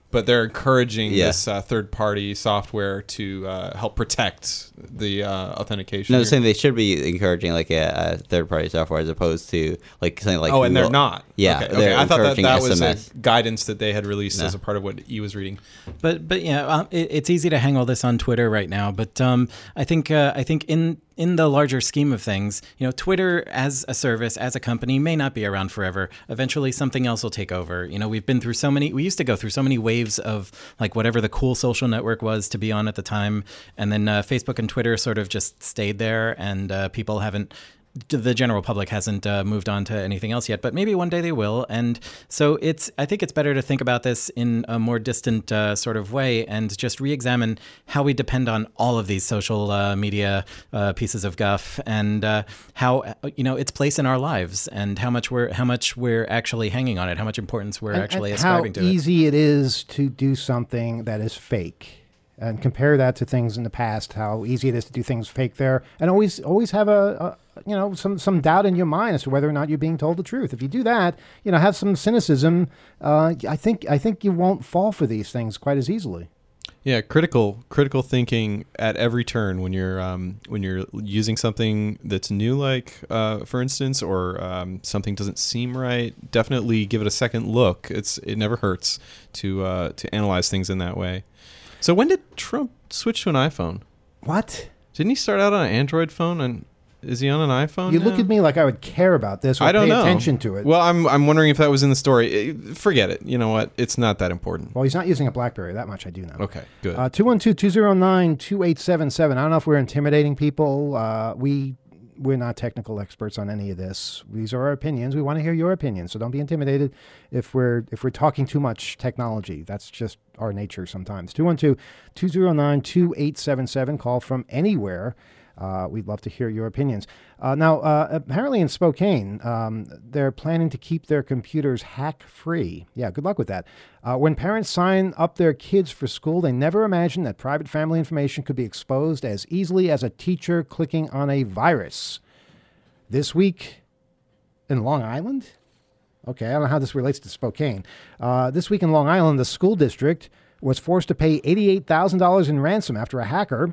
but they're encouraging Yeah. this uh, third-party software to uh, help protect the uh, authentication. No, I'm here. saying they should be encouraging like a, a third-party software as opposed to like something like Oh, and they're Google. not. Yeah, okay, okay. they're I thought that encouraging that was S M S. a guidance that they had released No. as a part of what he was reading. But but yeah, um, it, it's easy to hang all this on Twitter right now. But um, I think uh, I think in in the larger scheme of things, you know, Twitter as a service, as a company, may not be around forever. Eventually, something else will take over. You know, we've been through so many. We used to go through so many waves of like whatever the cool social network was to be on at the time, and then uh, Facebook and Twitter sort of just stayed there, and uh, people haven't. The general public hasn't uh, moved on to anything else yet, but maybe one day they will. And so it's, I think it's better to think about this in a more distant uh, sort of way and just re-examine how we depend on all of these social uh, media uh, pieces of guff and uh, how, you know, its place in our lives and how much we're, how much we're actually hanging on it, how much importance we're And- actually and ascribing to how it. easy it is to do something that is fake. And compare that to things in the past, how easy it is to do things fake there, and always always have a, a you know some some doubt in your mind as to whether or not you're being told the truth. If you do that, you know, have some cynicism. Uh, I think I think you won't fall for these things quite as easily. Yeah, critical critical thinking at every turn when you're um, when you're using something that's new, like uh, for instance, or um, something doesn't seem right. Definitely give it a second look. It's it never hurts to uh, to analyze things in that way. So when did Trump switch to an iPhone? What? Didn't he start out on an Android phone, and is he on an iPhone? You now? look at me like I would care about this or I don't pay know. attention to it. Well, I'm I'm wondering if that was in the story. Eh, Forget it. You know what? It's not that important. Well, he's not using a BlackBerry. That much I do know. Okay, good. Uh, two one two, two zero nine, two eight seven seven. I don't know if we're intimidating people. Uh, we, we're not technical experts on any of this. These are our opinions. We want to hear your opinions, so don't be intimidated if we're if we're talking too much technology. That's just our nature sometimes. two one two, two zero nine, two eight seven seven. Call from anywhere. Uh, we'd love to hear your opinions. Uh, now, uh, apparently in Spokane, um, they're planning to keep their computers hack-free. Yeah, good luck with that. Uh, when parents sign up their kids for school, they never imagine that private family information could be exposed as easily as a teacher clicking on a virus. This week in Long Island? Okay, I don't know how this relates to Spokane. Uh, this week in Long Island, the school district was forced to pay eighty-eight thousand dollars in ransom after a hacker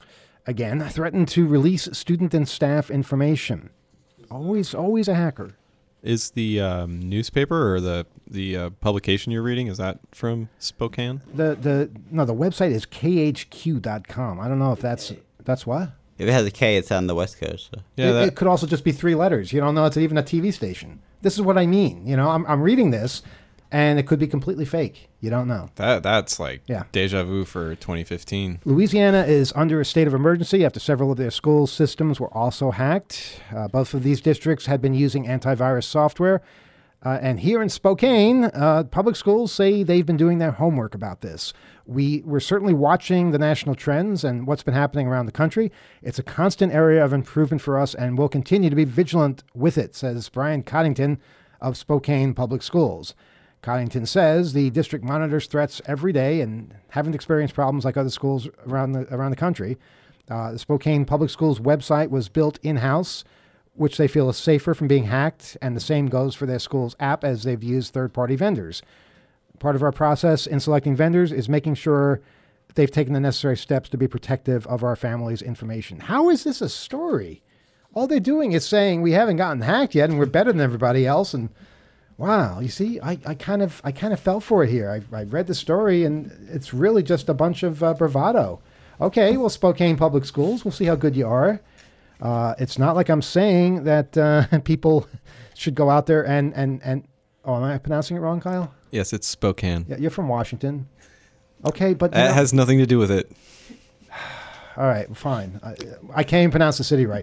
again, threatened to release student and staff information. Always, always a hacker. Is the um, newspaper or the the uh, publication you're reading, is that from Spokane? The the no, the website is K H Q dot com. I don't know if that's that's what. If it has a K, it's on the West Coast. So. Yeah, it, that, it could also just be three letters. You don't know it's even a T V station. This is what I mean. You know, I'm I'm reading this, and it could be completely fake. You don't know. that that's like Yeah. deja vu for twenty fifteen. Louisiana is under a state of emergency after several of their school systems were also hacked. Uh, both of these districts had been using antivirus software. Uh, and here in Spokane, uh, public schools say they've been doing their homework about this. We, we're certainly watching the national trends and what's been happening around the country. It's a constant area of improvement for us, and we'll continue to be vigilant with it, says Brian Coddington of Spokane Public Schools. Coddington says the district monitors threats every day and haven't experienced problems like other schools around the, around the country. Uh, the Spokane Public Schools website was built in-house, which they feel is safer from being hacked, and the same goes for their school's app as they've used third-party vendors. Part of our process in selecting vendors is making sure they've taken the necessary steps to be protective of our family's information. How is this a story? All they're doing is saying we haven't gotten hacked yet and we're better than everybody else. And wow, you see, I, I kind of I kind of fell for it here. I, I read the story and it's really just a bunch of uh, bravado. Okay, well, Spokane Public Schools, we'll see how good you are. Uh, it's not like I'm saying that uh, people should go out there and, and, and, oh, am I pronouncing it wrong, Kyle? Yes, it's Spokane. Yeah, you're from Washington. Okay, but... you That know- has nothing to do with it. all right, fine. I, I can't even pronounce the city right.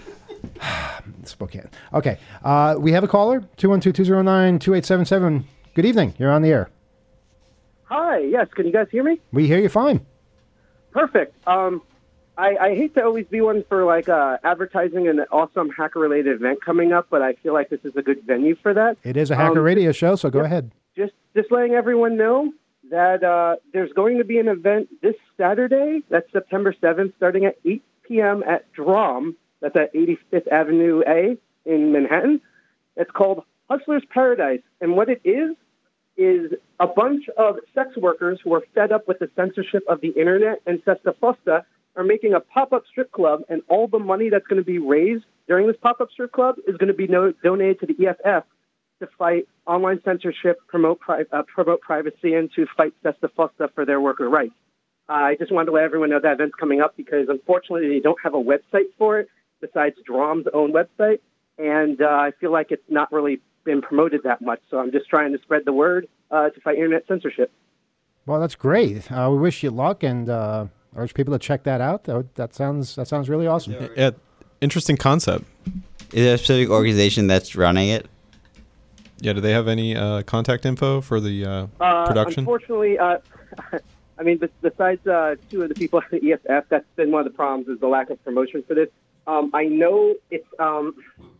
Spokane. Okay, uh, we have a caller, two one two, two zero nine, two eight seven seven. Good evening. You're on the air. Hi, yes, can you guys hear me? We hear you fine. Perfect. Um, I, I hate to always be one for like uh, advertising an awesome hacker-related event coming up, but I feel like this is a good venue for that. It is a hacker Um, radio show, so go ahead. Just just letting everyone know that uh, there's going to be an event this Saturday. That's September seventh, starting at eight p.m. at Drom. That's at eighty-fifth Avenue A in Manhattan. It's called Hustler's Paradise, and what it is is a bunch of sex workers who are fed up with the censorship of the internet and Sesta Fosta are making a pop-up strip club, and all the money that's going to be raised during this pop-up strip club is going to be no- donated to the E F F to fight online censorship, promote, pri- uh, promote privacy, and to fight Sesta Fosta for their worker rights. Uh, I just wanted to let everyone know that event's coming up because, unfortunately, they don't have a website for it besides DROM's own website, and uh, I feel like it's not really been promoted that much, so I'm just trying to spread the word uh, to fight internet censorship. Well, that's great. Uh, we wish you luck and uh, urge people to check that out. That, that sounds that sounds really awesome. Yeah, interesting concept. Is there a specific organization that's running it? Yeah, do they have any uh, contact info for the uh, Uh, production? Unfortunately, uh, I mean, bes- besides uh, two of the people at the E F F, that's been one of the problems is the lack of promotion for this. Um, I know it's um,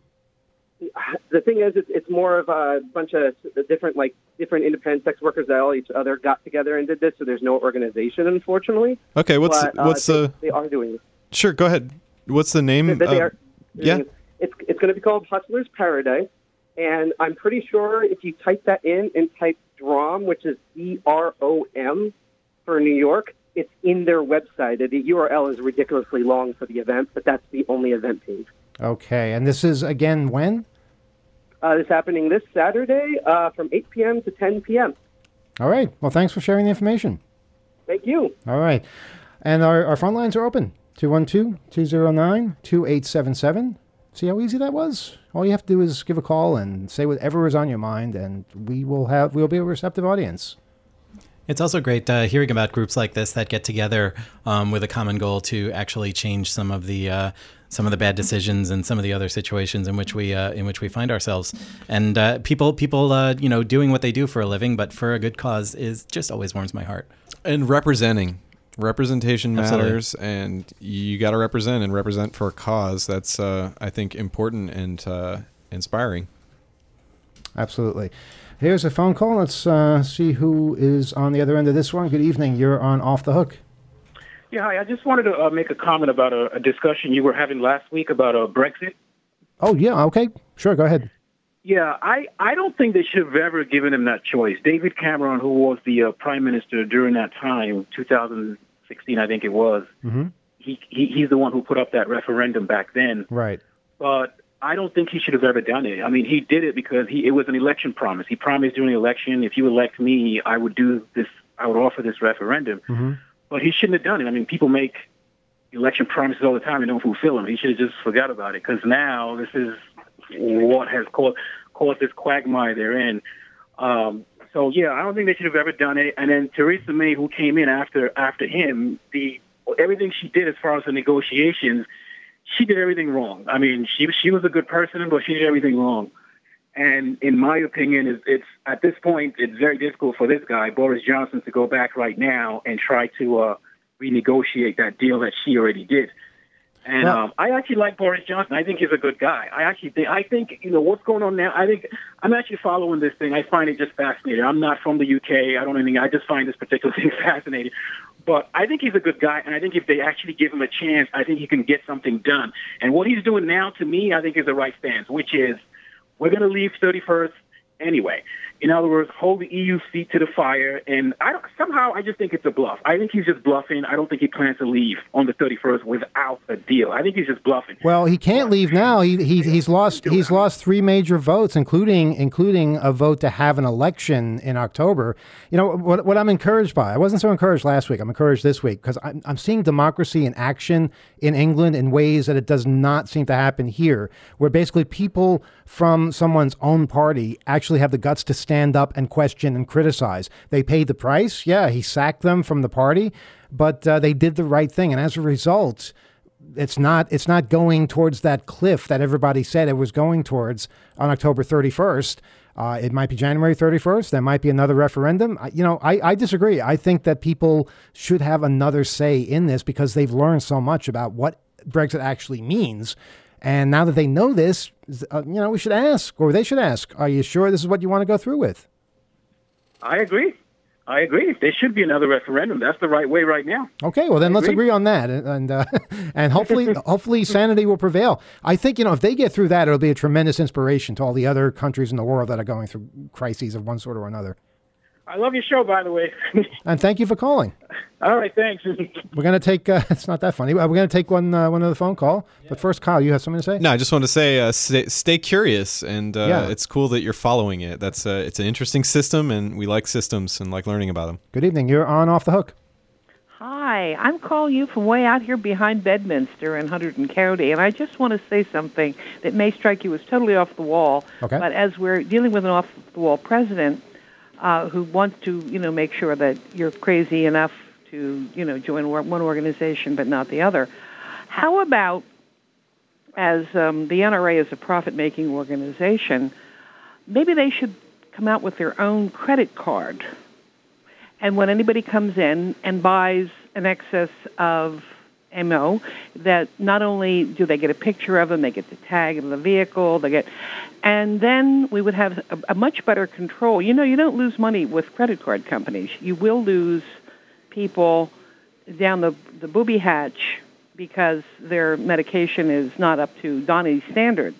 the thing is, it's, it's more of a bunch of different, like different independent sex workers that all each other got together and did this. So there's no organization, unfortunately. Okay, what's but, uh, what's they, the? they are doing this. Sure, go ahead. What's the name? They, they uh, are, yeah. It's it's going to be called Hustler's Paradise, and I'm pretty sure if you type that in and type DROM, which is D R O M for New York, it's in their website. The U R L is ridiculously long for the event, but that's the only event page. Okay, and this is again when? Uh, it's happening this Saturday uh, from eight p.m. to ten p.m. All right. Well, thanks for sharing the information. Thank you. All right. And our, our phone lines are open. two one two, two zero nine, two eight seven seven. See how easy that was? All you have to do is give a call and say whatever is on your mind, and we will have we'll be a receptive audience. It's also great uh, hearing about groups like this that get together um, with a common goal to actually change some of the uh, some of the bad decisions and some of the other situations in which we uh, in which we find ourselves. And uh, people people uh, you know doing what they do for a living, but for a good cause, is just always warms my heart. And representing. Representation Absolutely. matters, and you got to represent and represent for a cause. That's, uh, I think, important and uh, inspiring. Absolutely. Here's a phone call. Let's uh, see who is on the other end of this one. Good evening. You're on Off the Hook. Yeah, hi. I just wanted to uh, make a comment about a, a discussion you were having last week about uh, Brexit. Oh, yeah. Okay. Sure. Go ahead. Yeah, I, I don't think they should have ever given him that choice. David Cameron, who was the uh, prime minister during that time, two thousand sixteen, I think it was, Mm-hmm. he, he he's the one who put up that referendum back then. Right. But I don't think he should have ever done it. I mean, he did it because he it was an election promise. He promised during the election, if you elect me, I would do this, I would offer this referendum. Mm-hmm. But he shouldn't have done it. I mean, people make election promises all the time and don't fulfill them. He should have just forgot about it, because now this is what has caused, caused this quagmire they're in. Um, so, yeah, I don't think they should have ever done it. And then Theresa May, who came in after after him, the everything she did as far as the negotiations, she did everything wrong. I mean, she she was a good person, but she did everything wrong. And in my opinion, it's, it's at this point, it's very difficult for this guy, Boris Johnson, to go back right now and try to uh, renegotiate that deal that she already did. And Well- um, I actually like Boris Johnson. I think he's a good guy. I actually think, I think, you know, what's going on now, I think, I'm actually following this thing. I find it just fascinating. I'm not from the U K. I don't know anything. I just find this particular thing fascinating. But I think he's a good guy, and I think if they actually give him a chance, I think he can get something done. And what he's doing now, to me, I think is the right stance, which is we're going to leave thirty-first anyway. In other words, hold the E U feet to the fire. And I don't, somehow I just think it's a bluff. I think he's just bluffing. I don't think he plans to leave on the thirty-first without a deal. I think he's just bluffing. Well, he can't leave now. He, he he's lost he's lost three major votes, including including a vote to have an election in October. You know what? What I'm encouraged by. I wasn't so encouraged last week. I'm encouraged this week because I'm I'm seeing democracy in action in England in ways that it does not seem to happen here, where basically people from someone's own party actually have the guts to stand up and question and criticize. They paid the price. Yeah, he sacked them from the party, but uh, they did the right thing, and as a result, it's not it's not going towards that cliff that everybody said it was going towards on October thirty-first. Uh, it might be January thirty-first. There might be another referendum. I, you know, I, I disagree. I think that people should have another say in this because they've learned so much about what Brexit actually means. And now that they know this, uh, you know, we should ask, or they should ask, are you sure this is what you want to go through with? I agree. I agree. There should be another referendum. That's the right way right now. Okay, well then I let's agree. agree on that, and and, uh, and hopefully hopefully sanity will prevail. I think you know if they get through that, it'll be a tremendous inspiration to all the other countries in the world that are going through crises of one sort or another. I love your show, by the way. And thank you for calling. All right, thanks. We're going to take, uh, it's not that funny, we're going to take one uh, one other phone call. But first, Kyle, you have something to say? No, I just want to say, uh, stay, stay curious, and uh, Yeah. it's cool that you're following it. That's uh, it's an interesting system, and we like systems and like learning about them. Good evening. You're on Off the Hook. Hi, I'm calling you from way out here behind Bedminster in Hunterdon County, and I just want to say something that may strike you as totally off the wall. Okay. But as we're dealing with an off-the-wall president uh, who wants to, you know, make sure that you're crazy enough to, you know, join one organization but not the other, how about, as um, the N R A is a profit-making organization, maybe they should come out with their own credit card. And when anybody comes in and buys an excess of M O, that not only do they get a picture of them, they get the tag of the vehicle, they get, and then we would have a, a much better control. You know, you don't lose money with credit card companies. You will lose people down the, the booby hatch because their medication is not up to Donnie's standards.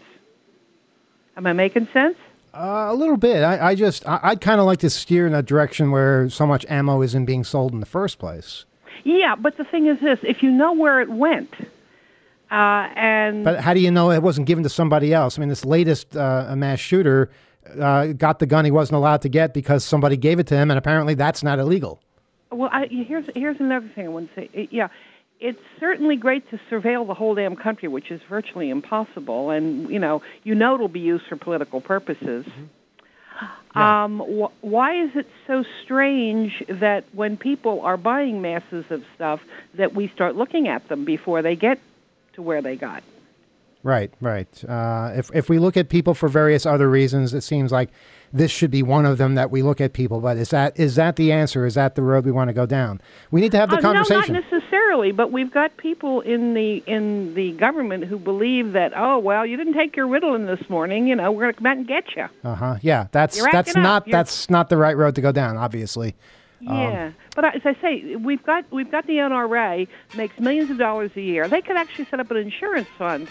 Am I making sense? Uh, a little bit. I, I just, I, I'd kind of like to steer in a direction where so much ammo isn't being sold in the first place. Yeah, but the thing is this, if you know where it went, uh, and... But how do you know it wasn't given to somebody else? I mean, this latest uh, mass shooter uh, got the gun he wasn't allowed to get because somebody gave it to him, and apparently that's not illegal. Well, I, here's here's another thing I want to say. It, yeah, it's certainly great to surveil the whole damn country, which is virtually impossible, and, you know, you know it'll be used for political purposes. Mm-hmm. Yeah. Um, wh- why is it so strange that when people are buying masses of stuff that we start looking at them before they get to where they got? Right, right. Uh, if if we look at people for various other reasons, it seems like this should be one of them that we look at people. But is that is that the answer? Is that the road we want to go down? We need to have the uh, conversation. No, not necessarily. But we've got people in the in the government who believe that, oh well, you didn't take your Ritalin this morning. You know, we're going to come out and get you. Uh huh. Yeah, that's You're that's acting not up. You're- that's not the right road to go down. Obviously. Yeah, Um, but as I say, we've got we've got the N R A makes millions of dollars a year. They could actually set up an insurance fund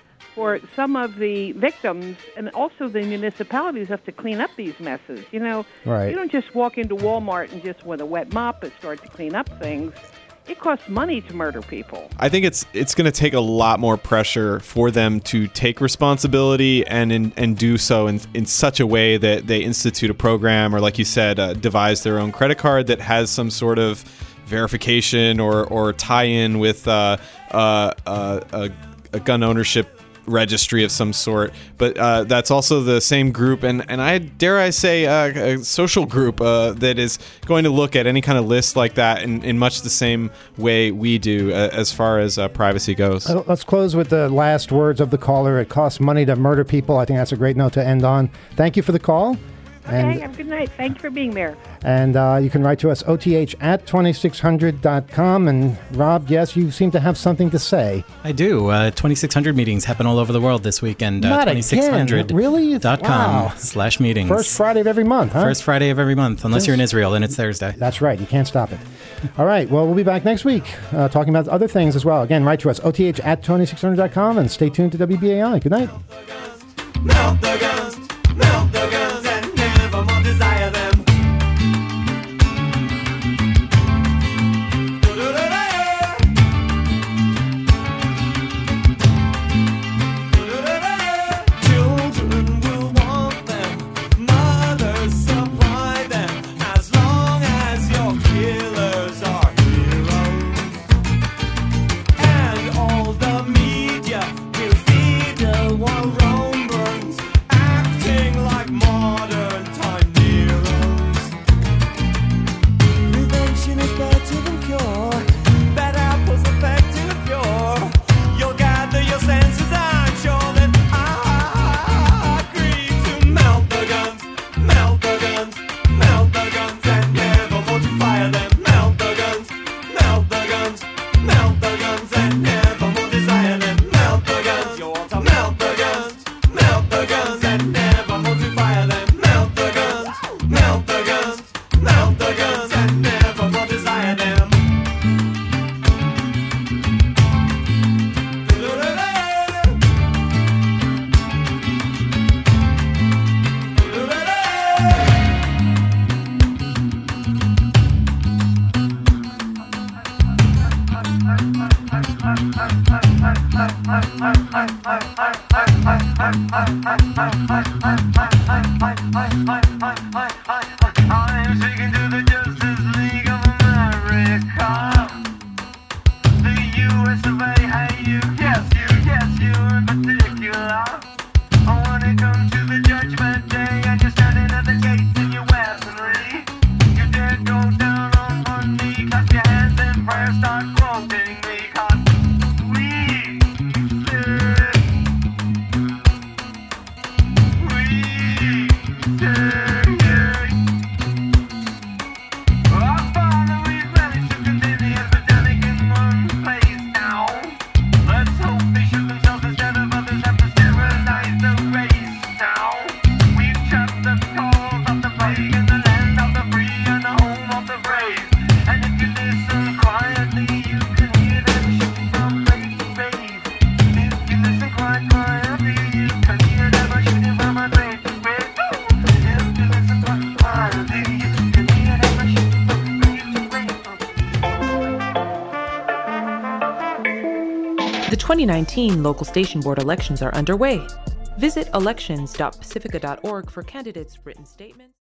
for some of the victims, and also the municipalities have to clean up these messes. You know, Right. you don't just walk into Walmart and just with a wet mop and start to clean up things. It costs money to murder people. I think it's it's going to take a lot more pressure for them to take responsibility and in, and do so in in such a way that they institute a program, or like you said, uh, devise their own credit card that has some sort of verification or or tie-in with uh, uh, uh, a, a gun ownership registry of some sort. But uh, that's also the same group, and, and I dare I say uh, a social group uh, that is going to look at any kind of list like that in, in much the same way we do uh, as far as uh, privacy goes. Uh, Let's close with the last words of the caller. It costs money to murder people. I think that's a great note to end on. Thank you for the call. Okay, And, have a good night. Thank you for being there. and uh, you can write to us, O T H at twenty-six hundred dot com. And Rob, yes, you seem to have something to say. I do. Uh, twenty-six hundred meetings happen all over the world this weekend. Uh, Not twenty-six hundred again. Really? dot com Wow. slash meetings. First Friday of every month, huh? First Friday of every month, unless you're in Israel, then it's Thursday. That's right. You can't stop it. All right. Well, we'll be back next week uh, talking about other things as well. Again, write to us, O T H at twenty-six hundred dot com, and stay tuned to W B A I. Good night. Melt the guns, melt the guns, and never more desire them. Children will want them, mothers supply them, as long as your killers are heroes. And all the media will feed the war rumblings, acting like modern The twenty nineteen local station board elections are underway. Visit elections dot pacifica dot org for candidates' written statements.